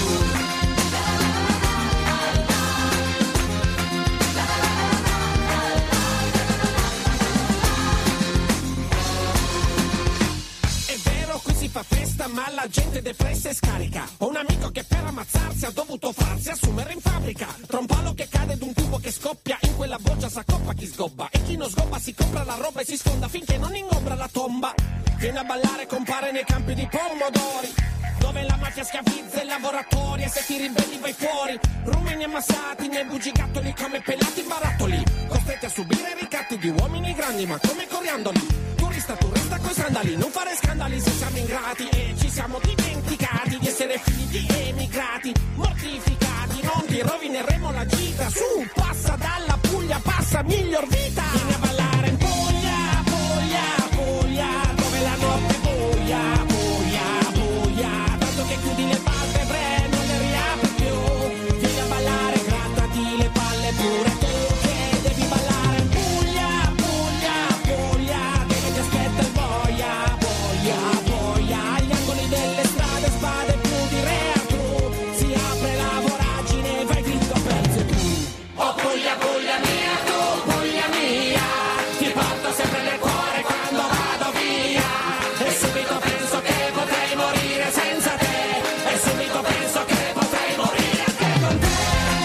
È vero, qui si fa festa, ma la gente depressa e scarica. Ho un amico che per ammazzarsi ha dovuto farsi assumere in fabbrica. Tra un palo che cade d'un tubo che scoppia, in quella boccia s'accoppa chi sgobba, e chi non sgobba si compra la roba e si sfonda finché non ingombra la tomba. Viene a ballare, compare nei campi di pomodori, dove la mafia schiavizza i lavoratori, e se ti ribelli vai fuori. Rumeni ammassati nei bugigattoli come pelati barattoli, costretti a subire ricatti di uomini grandi ma come coriandoli. Turista, tu resta coi sandali, non fare scandali se siamo ingrati, e ci siamo dimenticati di essere figli di emigrati. Mortificati, non ti rovineremo la gita. Su, passa dalla Puglia, passa miglior vita. Vieni a ballare in Puglia, Puglia, Puglia, dove la notte è buia, buia, buia, tanto che chiudi le palpebre, non le riapri più. Vieni a ballare, grattati le palle pure tu, che devi ballare in Puglia, Puglia, Puglia, dove ti aspetta il boia, boia, boia. Agli angoli delle strade, spade più di Reatru, si apre la voragine, vai dritto perso tu. Oh Puglia, Puglia mia, tu Puglia mia, ti porto sempre nel cuore quando vado via, e subito penso che potrei morire senza te, e subito penso che potrei morire anche con te.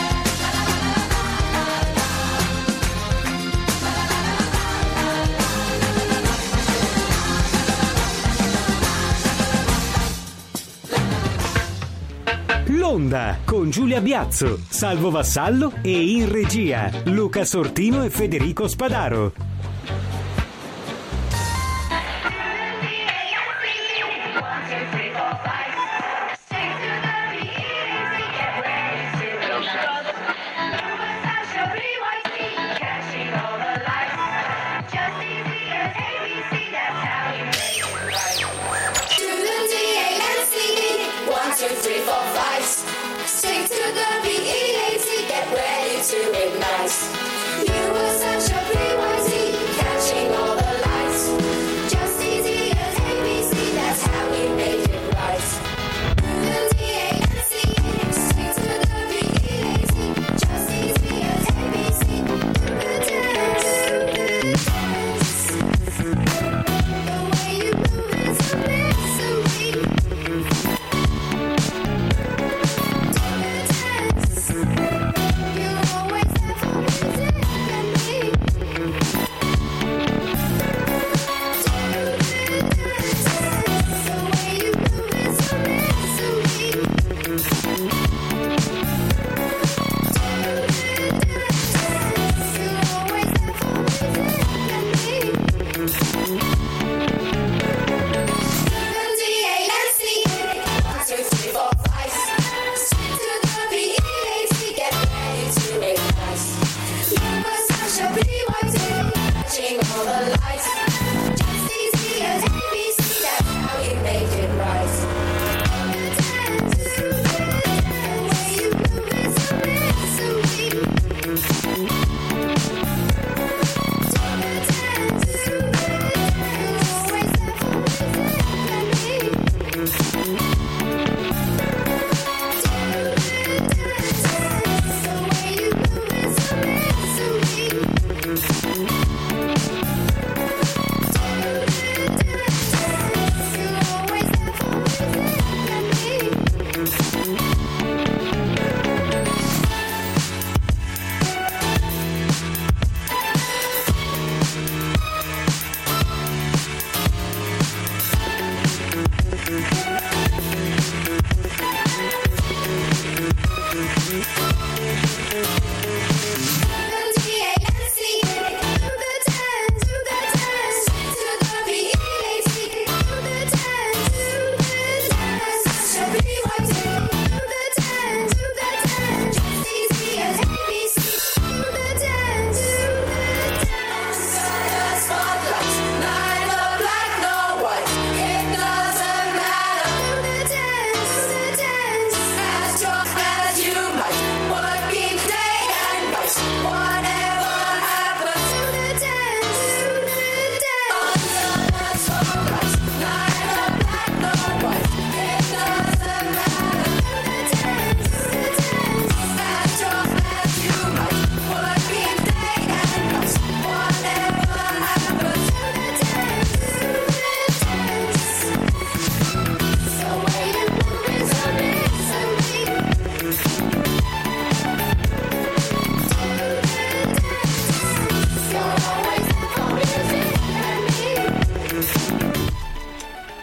L'Onda con Giulia Biazzo, Salvo Vassallo e in regia Luca Sortino e Federico Spadaro. Stick to the BEAT, get ready to ignite. You were such a PYT, catching all the lights. Just easy as ABC, that's how we make it right. The DANC, stick to the BEAT, just easy as ABC. The dance, the way you move is amazing. You always have a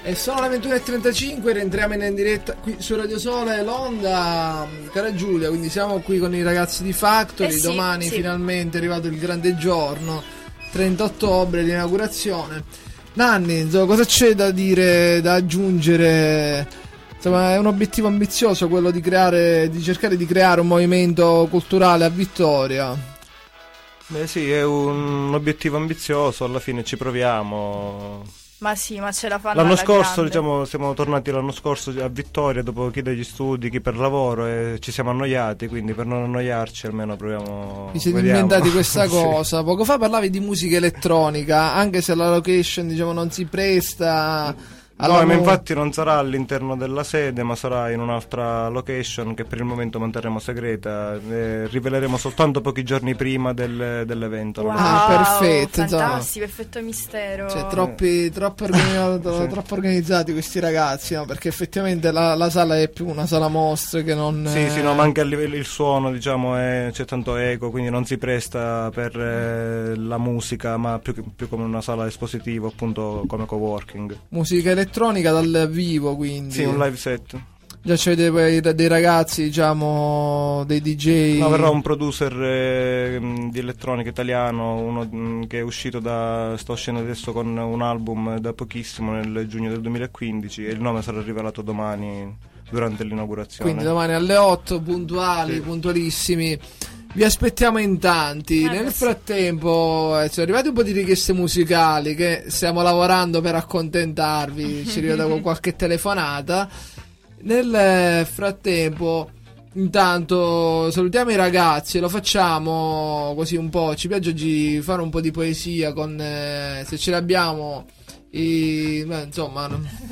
E sono le 21.35, rientriamo in diretta qui su Radio Sole, l'onda, cara Giulia, quindi siamo qui con i ragazzi di Factory, sì, domani sì. finalmente è arrivato il grande giorno, 30 ottobre, l'inaugurazione. Nanni, insomma, cosa c'è da dire, da aggiungere? Insomma, è un obiettivo ambizioso quello di cercare di creare un movimento culturale a Vittoria. Beh sì, è un obiettivo ambizioso, alla fine ci proviamo. Ma sì, ma ce la fanno L'anno alla scorso, grande. diciamo, siamo tornati l'anno scorso a Vittoria dopo chi degli studi, chi per lavoro, e ci siamo annoiati, quindi per non annoiarci almeno proviamo. Vi siete vediamo. inventati questa Sì. cosa. Poco fa parlavi di musica elettronica, anche se la location, diciamo, non si presta alla No, ma infatti non sarà all'interno della sede, ma sarà in un'altra location che per il momento manterremo segreta. Riveleremo soltanto pochi giorni prima dell'evento. Wow, perfetto, fantastico, effetto mistero. Cioè, troppo organizzati questi ragazzi, no? Perché effettivamente la sala è più una sala mostre che non. Sì, no, ma anche a livello il suono, diciamo, c'è tanto eco, quindi non si presta per la musica, ma più come una sala espositiva, appunto, come coworking. Musica elettronica dal vivo, quindi. Sì, un live set. Già c'è dei ragazzi, diciamo, dei DJ. No, verrà un producer di elettronica italiano, uno che è uscito sta uscendo adesso con un album da pochissimo, nel giugno del 2015, e il nome sarà rivelato domani durante l'inaugurazione. Quindi domani alle 8, puntuali, Sì. puntualissimi. Vi aspettiamo in tanti. Nel frattempo sono arrivati un po' di richieste musicali che stiamo lavorando per accontentarvi. Ci è arrivata con qualche telefonata. Nel frattempo, intanto salutiamo i ragazzi. Lo facciamo così un po'. Ci piace oggi fare un po' di poesia con se ce l'abbiamo. Insomma,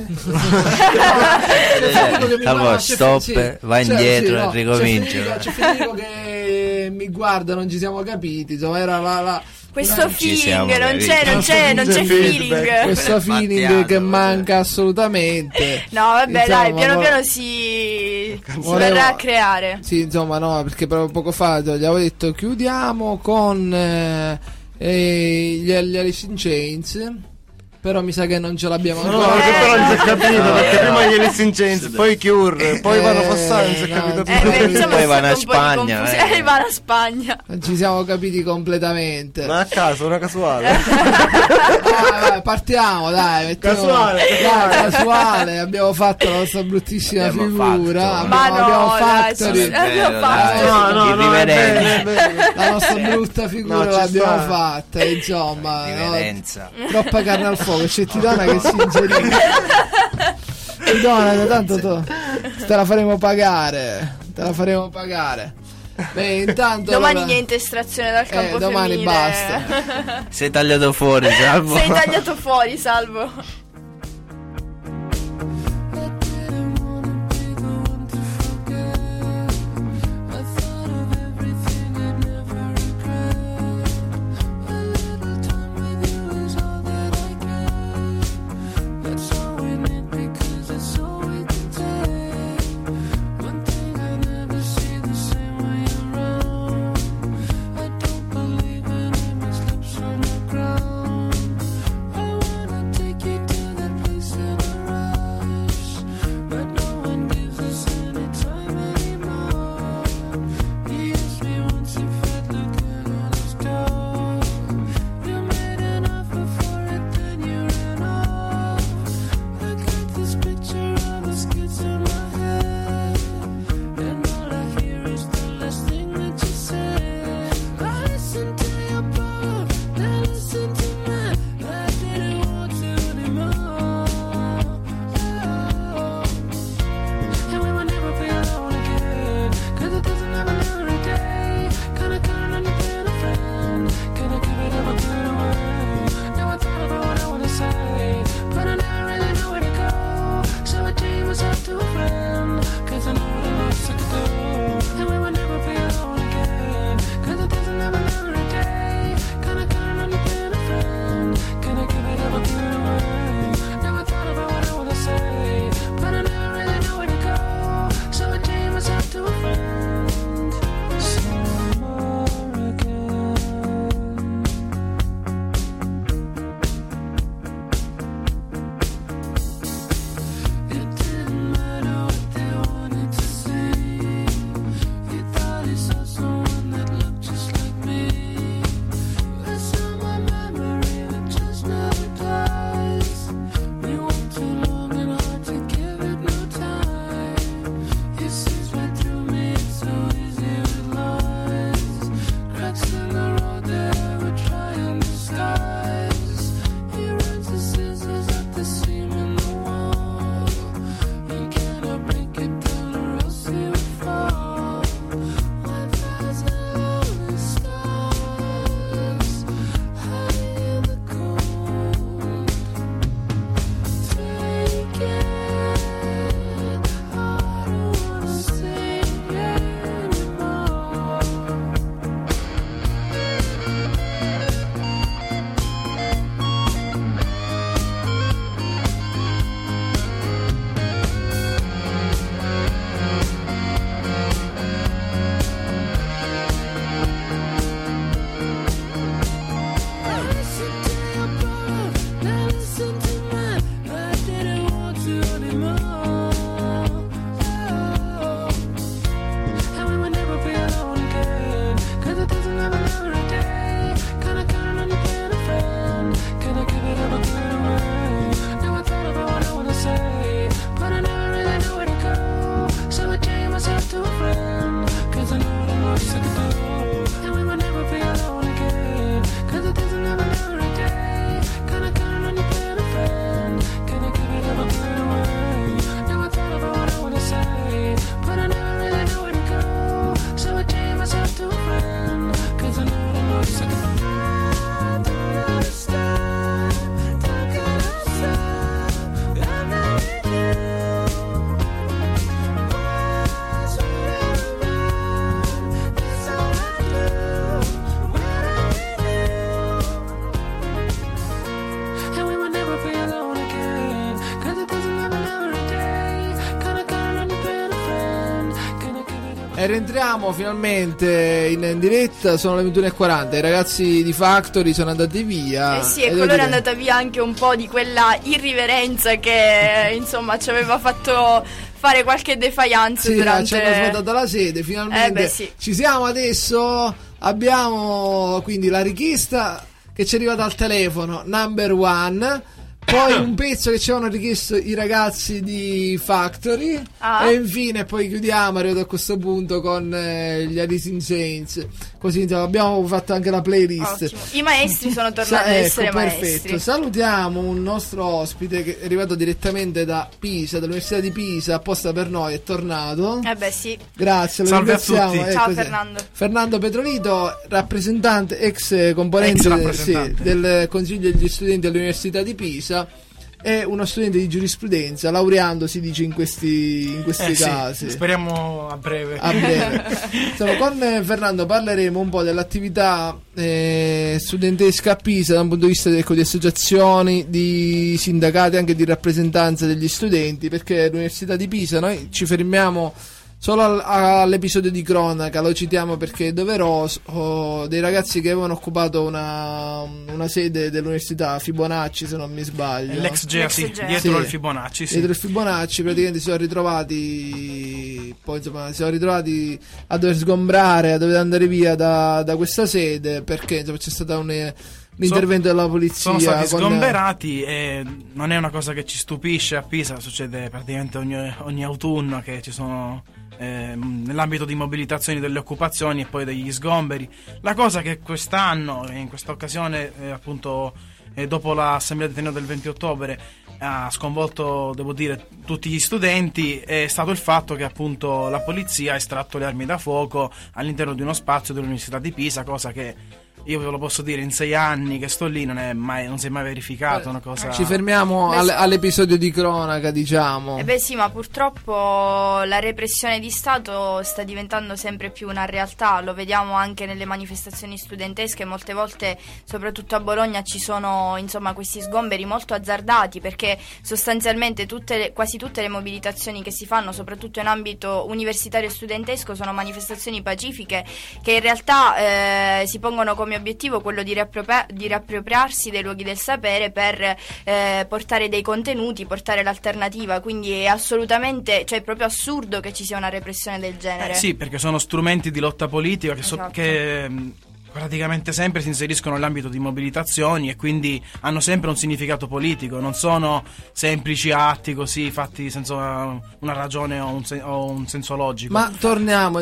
stop, va indietro e ricomincia. C'è Federico che mi guarda, non ci siamo capiti, insomma, era questo feeling, non c'è feeling. Questo feeling che manca assolutamente. No, vabbè, Insomma, dai, piano piano si verrà a creare. Sì, insomma, no, perché proprio poco fa gli avevo detto chiudiamo con gli Alice in Chains. Però mi sa che non ce l'abbiamo ancora. No, perché però non si è capito, perché prima gli Alice in Chains, poi Cure, poi vanno a passare, non si è capito più. Poi vanno a Spagna. Va a Spagna. Non ci siamo capiti completamente. Ma a caso, una casuale. Vai, partiamo, dai. Casuale. Abbiamo fatto la nostra bruttissima figura. Abbiamo Factory. La nostra brutta figura l'abbiamo fatta. Insomma, troppa carne al fuoco. C'è Tidona che si ingerisce. Tidona, tanto te la faremo pagare. Beh, intanto domani niente estrazione dal campo domani femminile. Basta. Sei tagliato fuori, Salvo. Sei tagliato fuori, Salvo. Believe in him, his lips on the ground. I wanna take you to rientriamo finalmente in diretta, sono le 21:40, i ragazzi di Factory sono andati via. Sì, e con loro è andata via anche un po' di quella irriverenza che insomma ci aveva fatto fare qualche defiance durante... ci hanno svuotato la sede, finalmente ci siamo adesso, abbiamo quindi la richiesta che ci è arrivata al telefono, number one. Poi un pezzo che ci avevano richiesto i ragazzi di Factory. E infine poi chiudiamo, arrivato a questo punto, con gli Alice in Chains. Così abbiamo fatto anche la playlist. Ottimo. I maestri sono tornati ad essere perfetto. maestri. Salutiamo un nostro ospite che è arrivato direttamente da Pisa, dall'Università di Pisa, apposta per noi, è tornato. Sì. Grazie, lo Salve ringraziamo. a tutti. Ciao Fernando. Fernando Petrolito, rappresentante, ex componente del Consiglio degli Studenti all'Università di Pisa. È uno studente di giurisprudenza, laureando si dice in questi casi. Speriamo a breve. Con Fernando parleremo un po' dell'attività studentesca a Pisa da un punto di vista di associazioni, di sindacati, anche di rappresentanza degli studenti, perché l'Università di Pisa, noi ci fermiamo solo all'episodio di cronaca, lo citiamo perché è doveroso, dei ragazzi che avevano occupato una sede dell'università, Fibonacci se non mi sbaglio, l'ex GEA, dietro il Fibonacci, dietro il Fibonacci, praticamente si sono ritrovati a dover sgombrare, a dover andare via da questa sede, perché c'è stato l'intervento della polizia. Sono stati sgomberati e non è una cosa che ci stupisce. A Pisa succede praticamente ogni autunno che ci sono nell'ambito di mobilitazioni delle occupazioni e poi degli sgomberi. La cosa che quest'anno, in questa occasione, appunto dopo l'assemblea di Ateneo del 20 ottobre ha sconvolto, devo dire, tutti gli studenti, è stato il fatto che appunto la polizia ha estratto le armi da fuoco all'interno di uno spazio dell'Università di Pisa, cosa che io ve lo posso dire, in 6 anni che sto lì non si è mai verificato una cosa. Ci fermiamo all'episodio di cronaca, diciamo. Sì, ma purtroppo la repressione di Stato sta diventando sempre più una realtà, lo vediamo anche nelle manifestazioni studentesche. Molte volte, soprattutto a Bologna, ci sono questi sgomberi molto azzardati, perché sostanzialmente quasi tutte le mobilitazioni che si fanno, soprattutto in ambito universitario e studentesco, sono manifestazioni pacifiche che in realtà si pongono come obiettivo quello di riappropriarsi dei luoghi del sapere per portare dei contenuti, portare l'alternativa. Quindi è assolutamente, è proprio assurdo che ci sia una repressione del genere. Sì, perché sono strumenti di lotta politica che praticamente sempre si inseriscono nell'ambito di mobilitazioni e quindi hanno sempre un significato politico, non sono semplici atti così fatti senza una ragione o un senso logico. Ma torniamo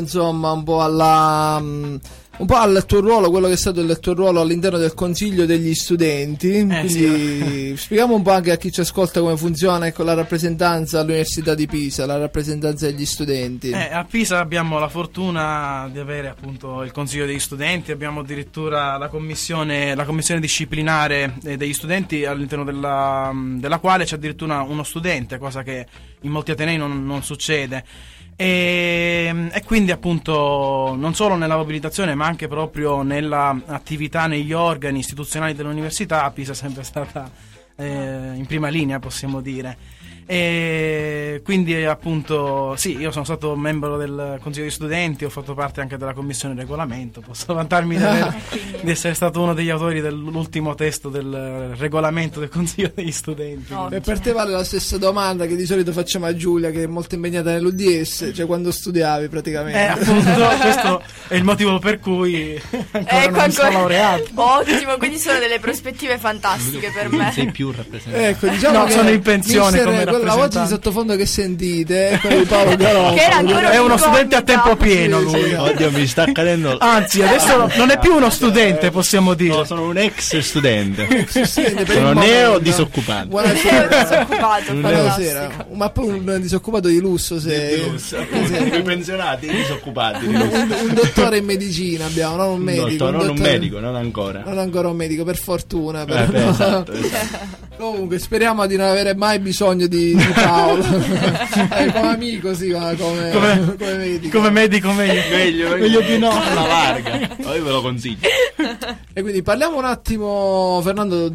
un po' al tuo ruolo, quello che è stato il tuo ruolo all'interno del Consiglio degli Studenti. Quindi spieghiamo un po' anche a chi ci ascolta come funziona la rappresentanza all'Università di Pisa, la rappresentanza degli studenti. A Pisa abbiamo la fortuna di avere appunto il Consiglio degli Studenti, abbiamo addirittura la commissione disciplinare degli studenti, all'interno della quale c'è addirittura uno studente, cosa che in molti atenei non succede. E quindi appunto non solo nella mobilitazione ma anche proprio nella attività negli organi istituzionali dell'università, Pisa è sempre stata in prima linea, possiamo dire. E quindi appunto io sono stato membro del Consiglio di Studenti, ho fatto parte anche della commissione regolamento, posso vantarmi di essere stato uno degli autori dell'ultimo testo del regolamento del Consiglio degli Studenti. E per te vale la stessa domanda che di solito facciamo a Giulia, che è molto impegnata nell'UDS, quando studiavi praticamente. Appunto questo è il motivo per cui ancora non sono laureato. Ottimo, quindi sono delle prospettive fantastiche per me. Sei più rappresentante. Diciamo che sono in pensione come la voce di sottofondo che sentite è quello di Paolo Garofalo, è uno studente a tempo pieno lui. Oddio, mi sta accadendo. Anzi, adesso non è più uno studente, possiamo dire. No, sono un ex studente. Sono neo disoccupato. Buonasera. Ma poi un disoccupato di lusso, i pensionati, i disoccupati. Un dottore in medicina abbiamo, non un medico. Non un medico, non ancora. Non ancora un medico, per fortuna. Esatto. Comunque speriamo di non avere mai bisogno di Paolo come amico, sì, come medico. Come medico meglio di no. Alla larga. Io ve lo consiglio. E quindi parliamo un attimo, Fernando,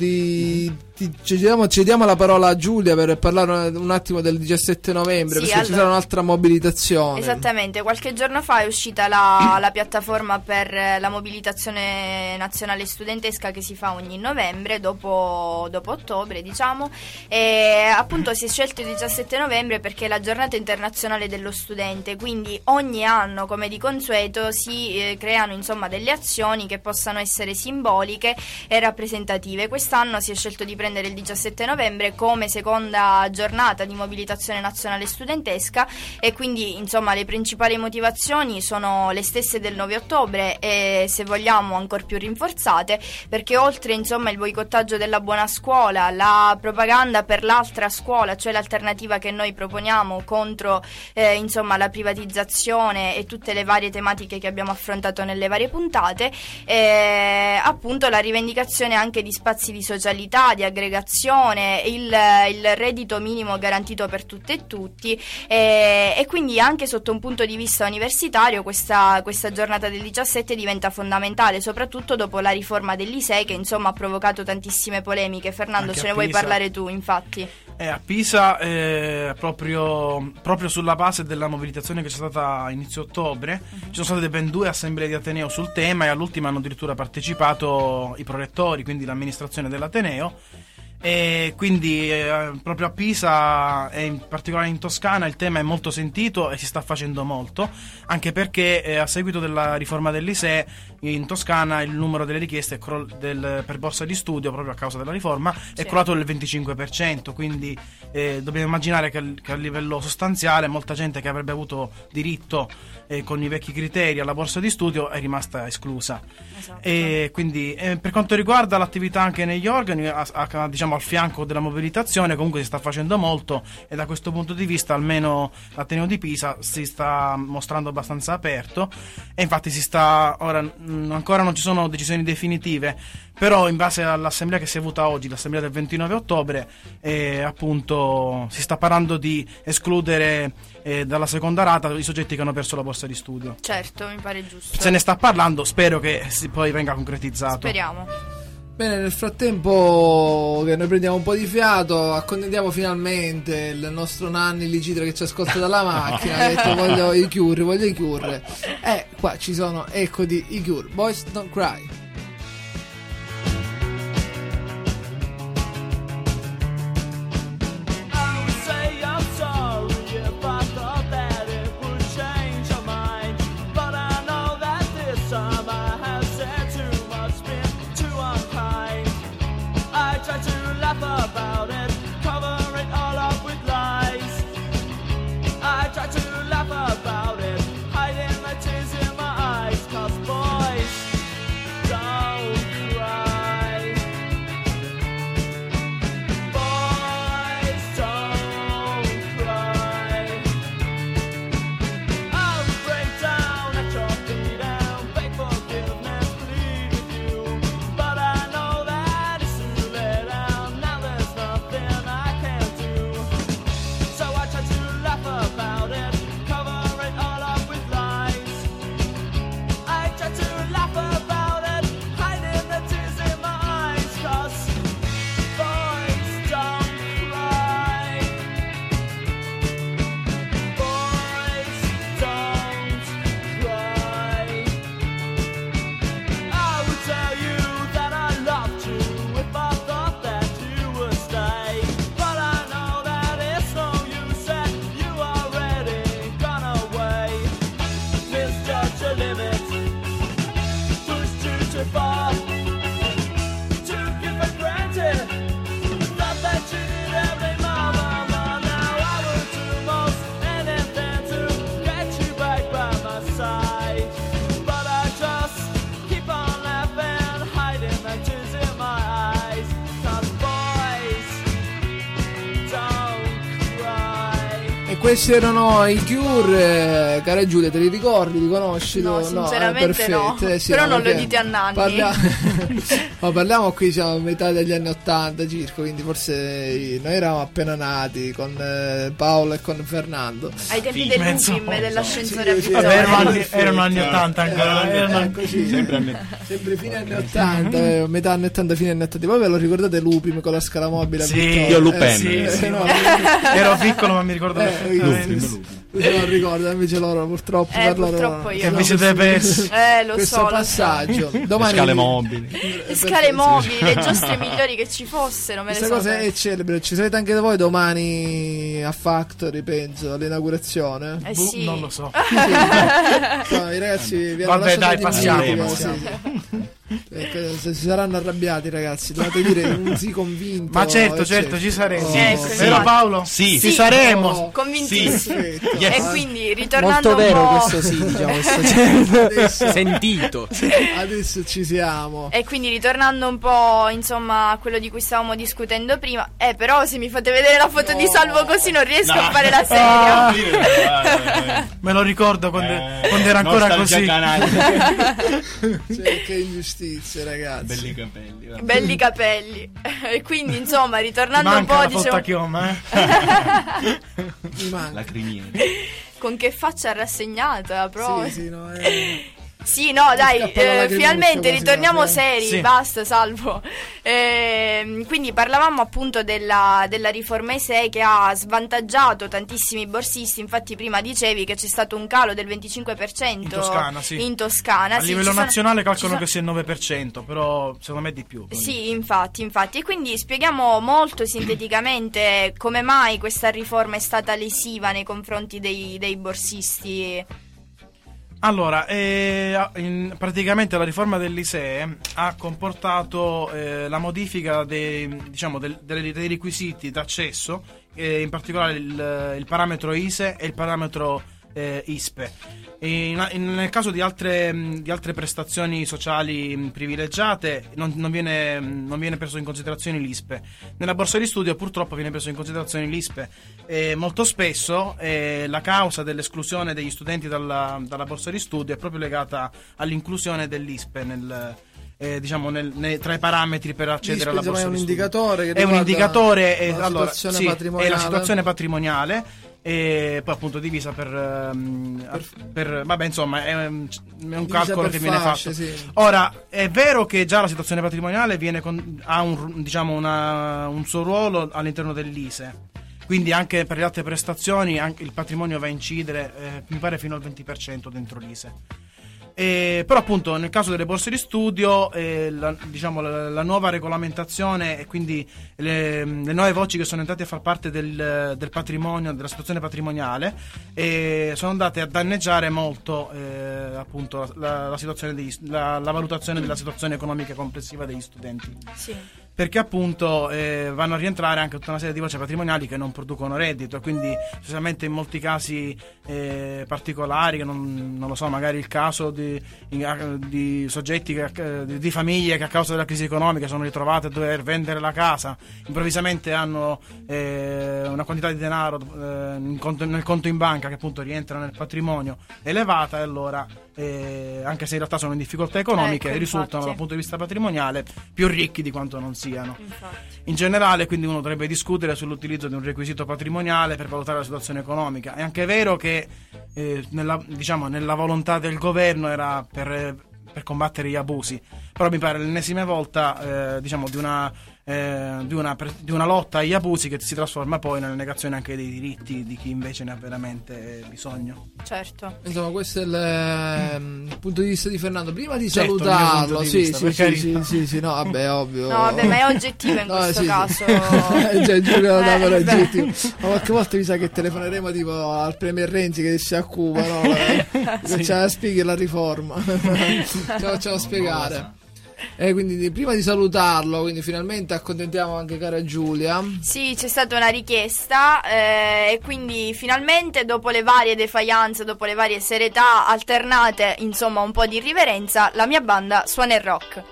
cediamo la parola a Giulia per parlare un attimo del 17 novembre, Sì, perché ci sarà un'altra mobilitazione. Esattamente, qualche giorno fa è uscita la piattaforma per la mobilitazione nazionale studentesca che si fa ogni novembre, dopo ottobre, diciamo, e appunto si è scelto il 17 novembre perché è la giornata internazionale dello studente, quindi ogni anno, come di consueto, si creano insomma delle azioni che possano essere simboliche e rappresentative. Quest'anno si è scelto di prendere il 17 novembre come seconda giornata di mobilitazione nazionale studentesca e quindi insomma le principali motivazioni sono le stesse del 9 ottobre e se vogliamo ancora più rinforzate, perché oltre insomma il boicottaggio della buona scuola, la propaganda per l'altra scuola, cioè l'alternativa che noi proponiamo contro insomma la privatizzazione e tutte le varie tematiche che abbiamo affrontato nelle varie puntate, appunto la rivendicazione anche di spazi di socialità, di aggregazione, il reddito minimo garantito per tutte e tutti e quindi anche sotto un punto di vista universitario questa giornata del 17 diventa fondamentale, soprattutto dopo la riforma dell'ISEE che insomma ha provocato tantissime polemiche. Fernando, Anche ce ne a vuoi Pisa. parlare tu, infatti? A Pisa, proprio sulla base della mobilitazione che c'è stata a inizio ottobre, ci sono state ben 2 assemblee di Ateneo sul tema e all'ultima hanno addirittura partecipato i prorettori, quindi l'amministrazione dell'Ateneo. E quindi proprio a Pisa e in particolare in Toscana il tema è molto sentito e si sta facendo molto, anche perché a seguito della riforma dell'ISEE in Toscana il numero delle richieste per borsa di studio, proprio a causa della riforma, è crollato del 25%, quindi dobbiamo immaginare che a livello sostanziale molta gente che avrebbe avuto diritto con i vecchi criteri alla borsa di studio è rimasta esclusa. Esatto. E quindi per quanto riguarda l'attività anche negli organi, diciamo al fianco della mobilitazione, comunque si sta facendo molto e da questo punto di vista almeno l'Ateneo di Pisa si sta mostrando abbastanza aperto e infatti ancora non ci sono decisioni definitive, però in base all'assemblea che si è avuta oggi, l'assemblea del 29 ottobre, appunto si sta parlando di escludere dalla seconda rata i soggetti che hanno perso la borsa di studio. Certo, mi pare giusto. Se ne sta parlando, spero che poi venga concretizzato. Speriamo. Bene, nel frattempo che noi prendiamo un po' di fiato, accontentiamo finalmente il nostro Nanni Licitra che ci ascolta dalla macchina. Ha detto voglio i Cure. Qua ci sono, eccoti i Cure, Boys Don't Cry. About it, hiding the tears in my eyes, 'cause boys Questi erano i Cure, cara Giulia, te li ricordi, li conosci? No, sinceramente no, sì, però non lo dite a Nanni. Parliamo qui, siamo a metà degli anni 80 circa, quindi forse noi eravamo appena nati con Paolo e con Fernando. Ai tempi dell'UPIM, dell'ascensore a sì, Vittoria. Erano anni 80 ancora. Erano così, sempre fine anni 80, metà anni 80, fine anni 80. Poi ve lo ricordate l'UPIM con la scala mobile? Sì, io Lupin. Sì. No, ero piccolo ma mi ricordo se non ricordo, invece loro purtroppo per loro purtroppo io che vi siete persi lo questo so, passaggio. Domani scale mobili, le scale mobili, le giostre migliori che ci fossero, me le questa cosa è celebre. Ci sarete anche da voi domani a Factory, penso, all'inaugurazione? Sì. Non lo so. Sì. No, i ragazzi vi hanno vabbè, dai, passiamo. passiamo. Se si saranno arrabbiati, ragazzi, dovete dire un sì convinto. Ma certo, ci saremo. Vero Paolo? Sì. Ci saremo. Convintissimi. Yes. E quindi ritornando molto vero un po'... questo sì, diciamo questo Sentito. Adesso ci siamo. E quindi ritornando un po', insomma, a quello di cui stavamo discutendo prima. Però se mi fate vedere la foto di Salvo così non riesco a fare la seria. Me lo ricordo quando era ancora così. Che ingiustizia, ragazzi. Belli capelli. E quindi, insomma, ritornando manca un po', la diciamo... fottachioma, Mi manca. la criniera. Con che faccia rassegnata, proprio. Sì, no, Sì, no, dai, finalmente ritorniamo quasi, seri, sì. basta, Salvo. Quindi parlavamo appunto della riforma ISEE che ha svantaggiato tantissimi borsisti. Infatti prima dicevi che c'è stato un calo del 25% in Toscana, sì. In Toscana, a sì, livello nazionale calcolano che sia il 9%, però secondo me è di più. Quindi. Sì, infatti. E quindi spieghiamo molto sinteticamente come mai questa riforma è stata lesiva nei confronti dei borsisti. Allora, praticamente la riforma dell'ISEE ha comportato la modifica dei requisiti d'accesso, in particolare il parametro ISEE e il parametro ISPE. Nel caso di altre prestazioni sociali privilegiate non viene preso in considerazione l'ISPE. Nella borsa di studio purtroppo viene preso in considerazione l'ISPE. Molto spesso la causa dell'esclusione degli studenti dalla borsa di studio è proprio legata all'inclusione dell'ISPE tra i parametri per accedere alla borsa di studio. È un indicatore che è la situazione patrimoniale. È la situazione patrimoniale. E poi appunto divisa per vabbè, insomma è un calcolo che viene fatto. Sì. Ora è vero che già la situazione patrimoniale ha un suo ruolo all'interno dell'ISEE, quindi anche per le altre prestazioni il patrimonio va a incidere mi pare fino al 20% dentro l'ISEE. Però appunto nel caso delle borse di studio la nuova regolamentazione e quindi le nuove voci che sono entrate a far parte del patrimonio, della situazione patrimoniale, sono andate a danneggiare molto appunto la valutazione della situazione economica complessiva degli studenti. Sì. Perché appunto vanno a rientrare anche tutta una serie di voci patrimoniali che non producono reddito, e quindi specialmente in molti casi particolari, che non lo so, magari il caso di soggetti di famiglie che a causa della crisi economica sono ritrovate a dover vendere la casa, improvvisamente hanno una quantità di denaro nel conto in banca che appunto rientra nel patrimonio elevata, e allora anche se in realtà sono in difficoltà economiche, risultano dal punto di vista patrimoniale più ricchi di quanto non siano. In generale, quindi uno dovrebbe discutere sull'utilizzo di un requisito patrimoniale per valutare la situazione economica. È anche vero che nella volontà del governo era per combattere gli abusi, però mi pare l'ennesima volta di una lotta agli abusi che si trasforma poi nella negazione anche dei diritti di chi invece ne ha veramente bisogno. Certo. Insomma, questo è il punto di vista di Fernando. Prima di salutarlo, sì, no, vabbè, ovvio. No, vabbè, ma è oggettivo in questo caso. Giulio lo dà per oggettivo. Ma qualche volta mi sa che telefoneremo tipo al Premier Renzi che si occupa, no? C'è da spiegare la riforma. Ce la facciamo spiegare. Quindi prima di salutarlo, quindi finalmente accontentiamo anche cara Giulia. Sì, c'è stata una richiesta e quindi finalmente dopo le varie defiance, dopo le varie serietà alternate, insomma un po' di irriverenza, la mia banda suona il rock.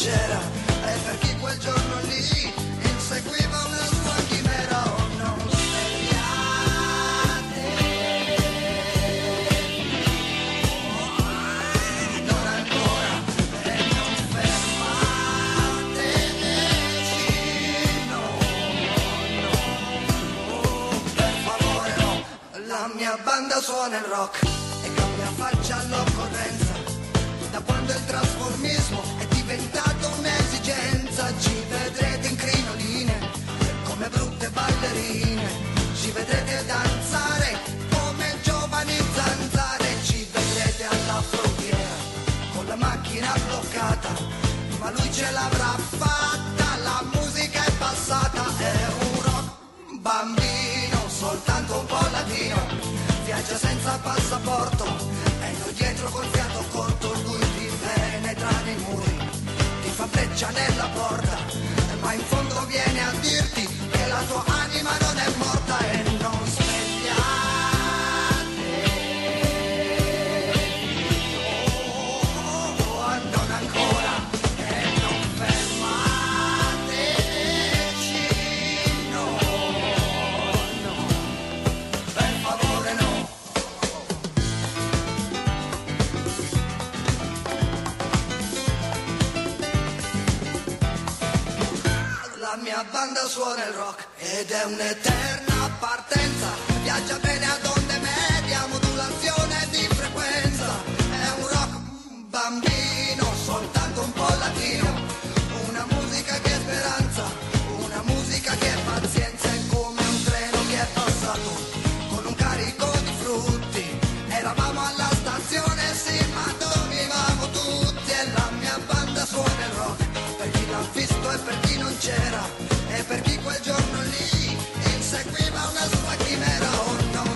c'era, e per chi quel giorno lì inseguiva una sua chimera. Oh, non svegliate, non ancora, e non fermateci, no, per favore no. La mia banda suona il rock e cambia faccia all'occorrenza. Da quando il trasformismo è diventato un'esigenza, ci vedrete in crinoline come brutte ballerine, ci vedrete danzare come giovani zanzare, ci vedrete alla frontiera con la macchina bloccata, ma lui ce l'avrà fatta, la musica è passata, è un rock bambino, soltanto un po' latino, viaggia senza passaporto e noi dietro col fiato corto, lui ti penetra nei muri, ti fa breccia nella porta, ma in fondo viene a dirti che la tua anima non è morta e non svegliate, non ancora, e non fermateci, no, per favore no. La mia banda suona il rock ed è un'eterna partenza, viaggia bene ad onde medie, modulazione di frequenza, è un rock bambino, soltanto un po' latino, una musica che è speranza, una musica che è pazienza, è come un treno che è passato con un carico di frutti, eravamo alla stazione sì ma dormivamo tutti, e la mia banda suona il rock per chi l'ha visto e per chi non c'era, e per chi quel giorno lì inseguiva una sua chimera. Oh, non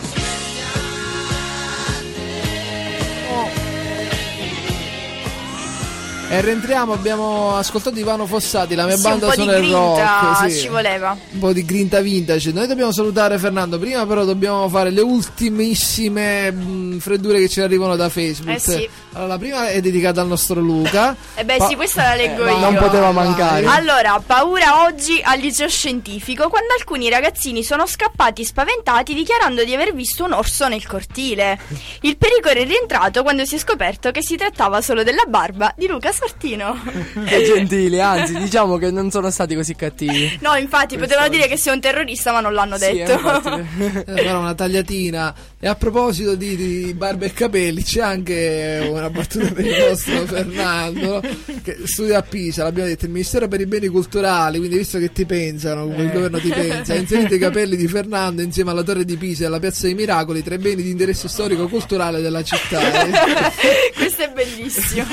E rientriamo, abbiamo ascoltato Ivano Fossati, la mia Sì, banda un po' di suona il grinta rock. ci voleva. Un po' di grinta vintage. Noi dobbiamo salutare Fernando prima, però dobbiamo fare le ultimissime freddure che ci arrivano da Facebook. Sì. Allora, la prima è dedicata al nostro Luca. Sì, questa la leggo io. Non poteva mancare. Allora, paura oggi al liceo scientifico quando alcuni ragazzini sono scappati spaventati dichiarando di aver visto un orso nel cortile. Il pericolo è rientrato quando si è scoperto che si trattava solo della barba di Luca Sortino. Che gentili, anzi, diciamo che non sono stati così cattivi. No, infatti, potevano dire che sei un terrorista, ma non l'hanno detto. Era una tagliatina. E a proposito di barba e capelli, c'è anche una battuta per il nostro Fernando che studia a Pisa. L'abbiamo detto, il Ministero per i Beni Culturali, quindi visto che ti pensano, come il governo ti pensa, ha inserito i capelli di Fernando insieme alla Torre di Pisa e alla Piazza dei Miracoli tra i beni di interesse storico-culturale della città. Questo è bellissimo.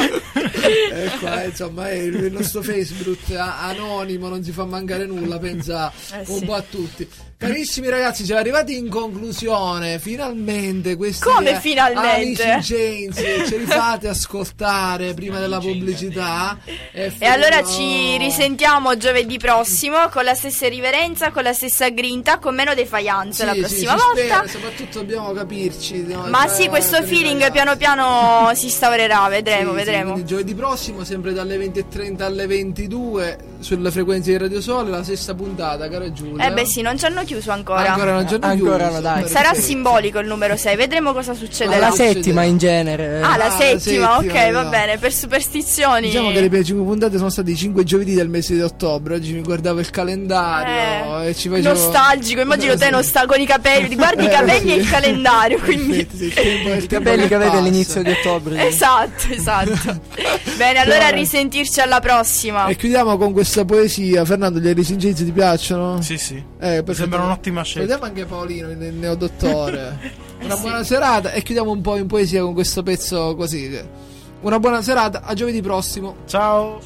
Ecco, insomma, è il nostro Facebook anonimo, non si fa mancare nulla, pensa un po' a tutti. Carissimi ragazzi, siamo arrivati in conclusione. Finalmente questi Come finalmente? Alice in Chains ce li fate ascoltare prima della pubblicità. E allora ci risentiamo giovedì prossimo con la stessa irriverenza, con la stessa grinta, con meno defaianze la prossima volta. Spera, soprattutto dobbiamo capirci. Ma sì, questo feeling piano piano si instaurerà, vedremo. Quindi giovedì prossimo, sempre dalle 20:30 alle 22 sulle frequenze di Radio Sole, la sesta puntata, cara Giulia. Sì, non ci hanno chiuso ancora. Ancora non ci hanno chiuso. No, dai. Sarà simbolico il numero 6, vedremo cosa succederà. La settima in genere. La settima, ok, no. va bene, per superstizioni. Diciamo che le prime 5 puntate sono stati 5 giovedì del mese di ottobre. Oggi mi guardavo il calendario e ci facevo... Nostalgico, immagino te con i capelli, guardi i capelli e il calendario, quindi... I capelli che avete all'inizio di ottobre. Esatto. Bene, allora a risentirci alla prossima. E chiudiamo con questa poesia. Fernando, gli Alice in Chains ti piacciono? Sì. Mi sembra un'ottima scelta. Vediamo anche Paolino, il neodottore. Una buona serata e chiudiamo un po' in poesia con questo pezzo così. Una buona serata, a giovedì prossimo. Ciao.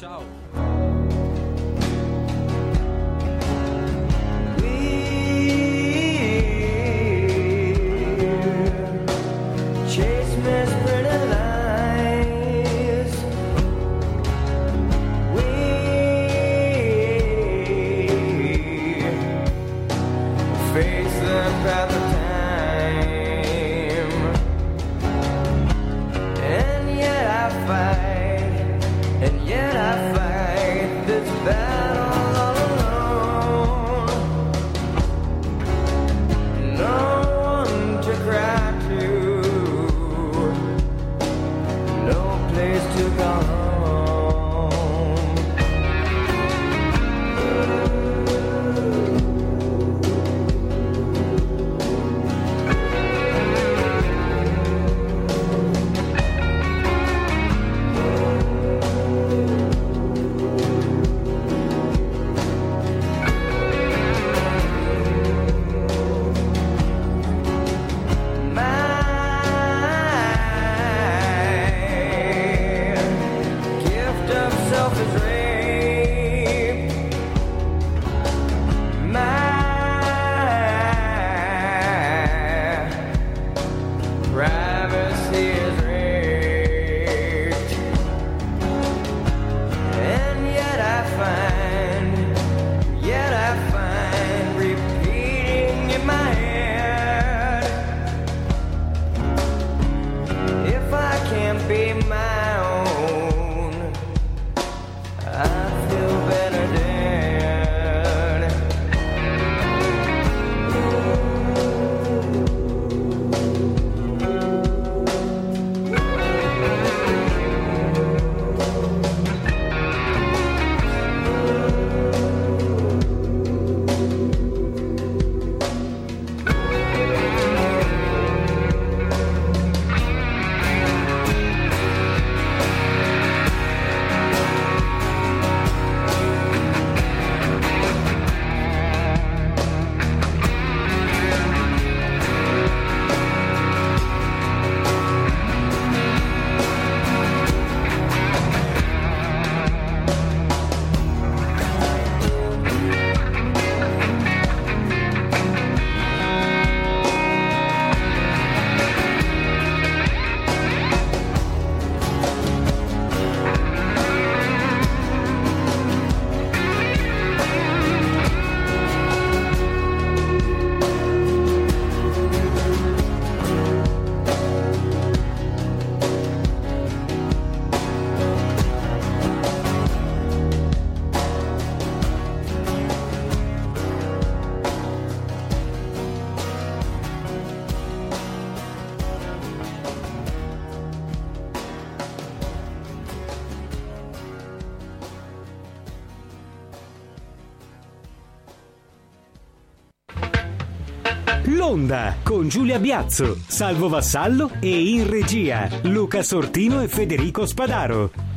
And yet I fight L'Onda con Giulia Biazzo, Salvo Vassallo e in regia Luca Sortino e Federico Spadaro.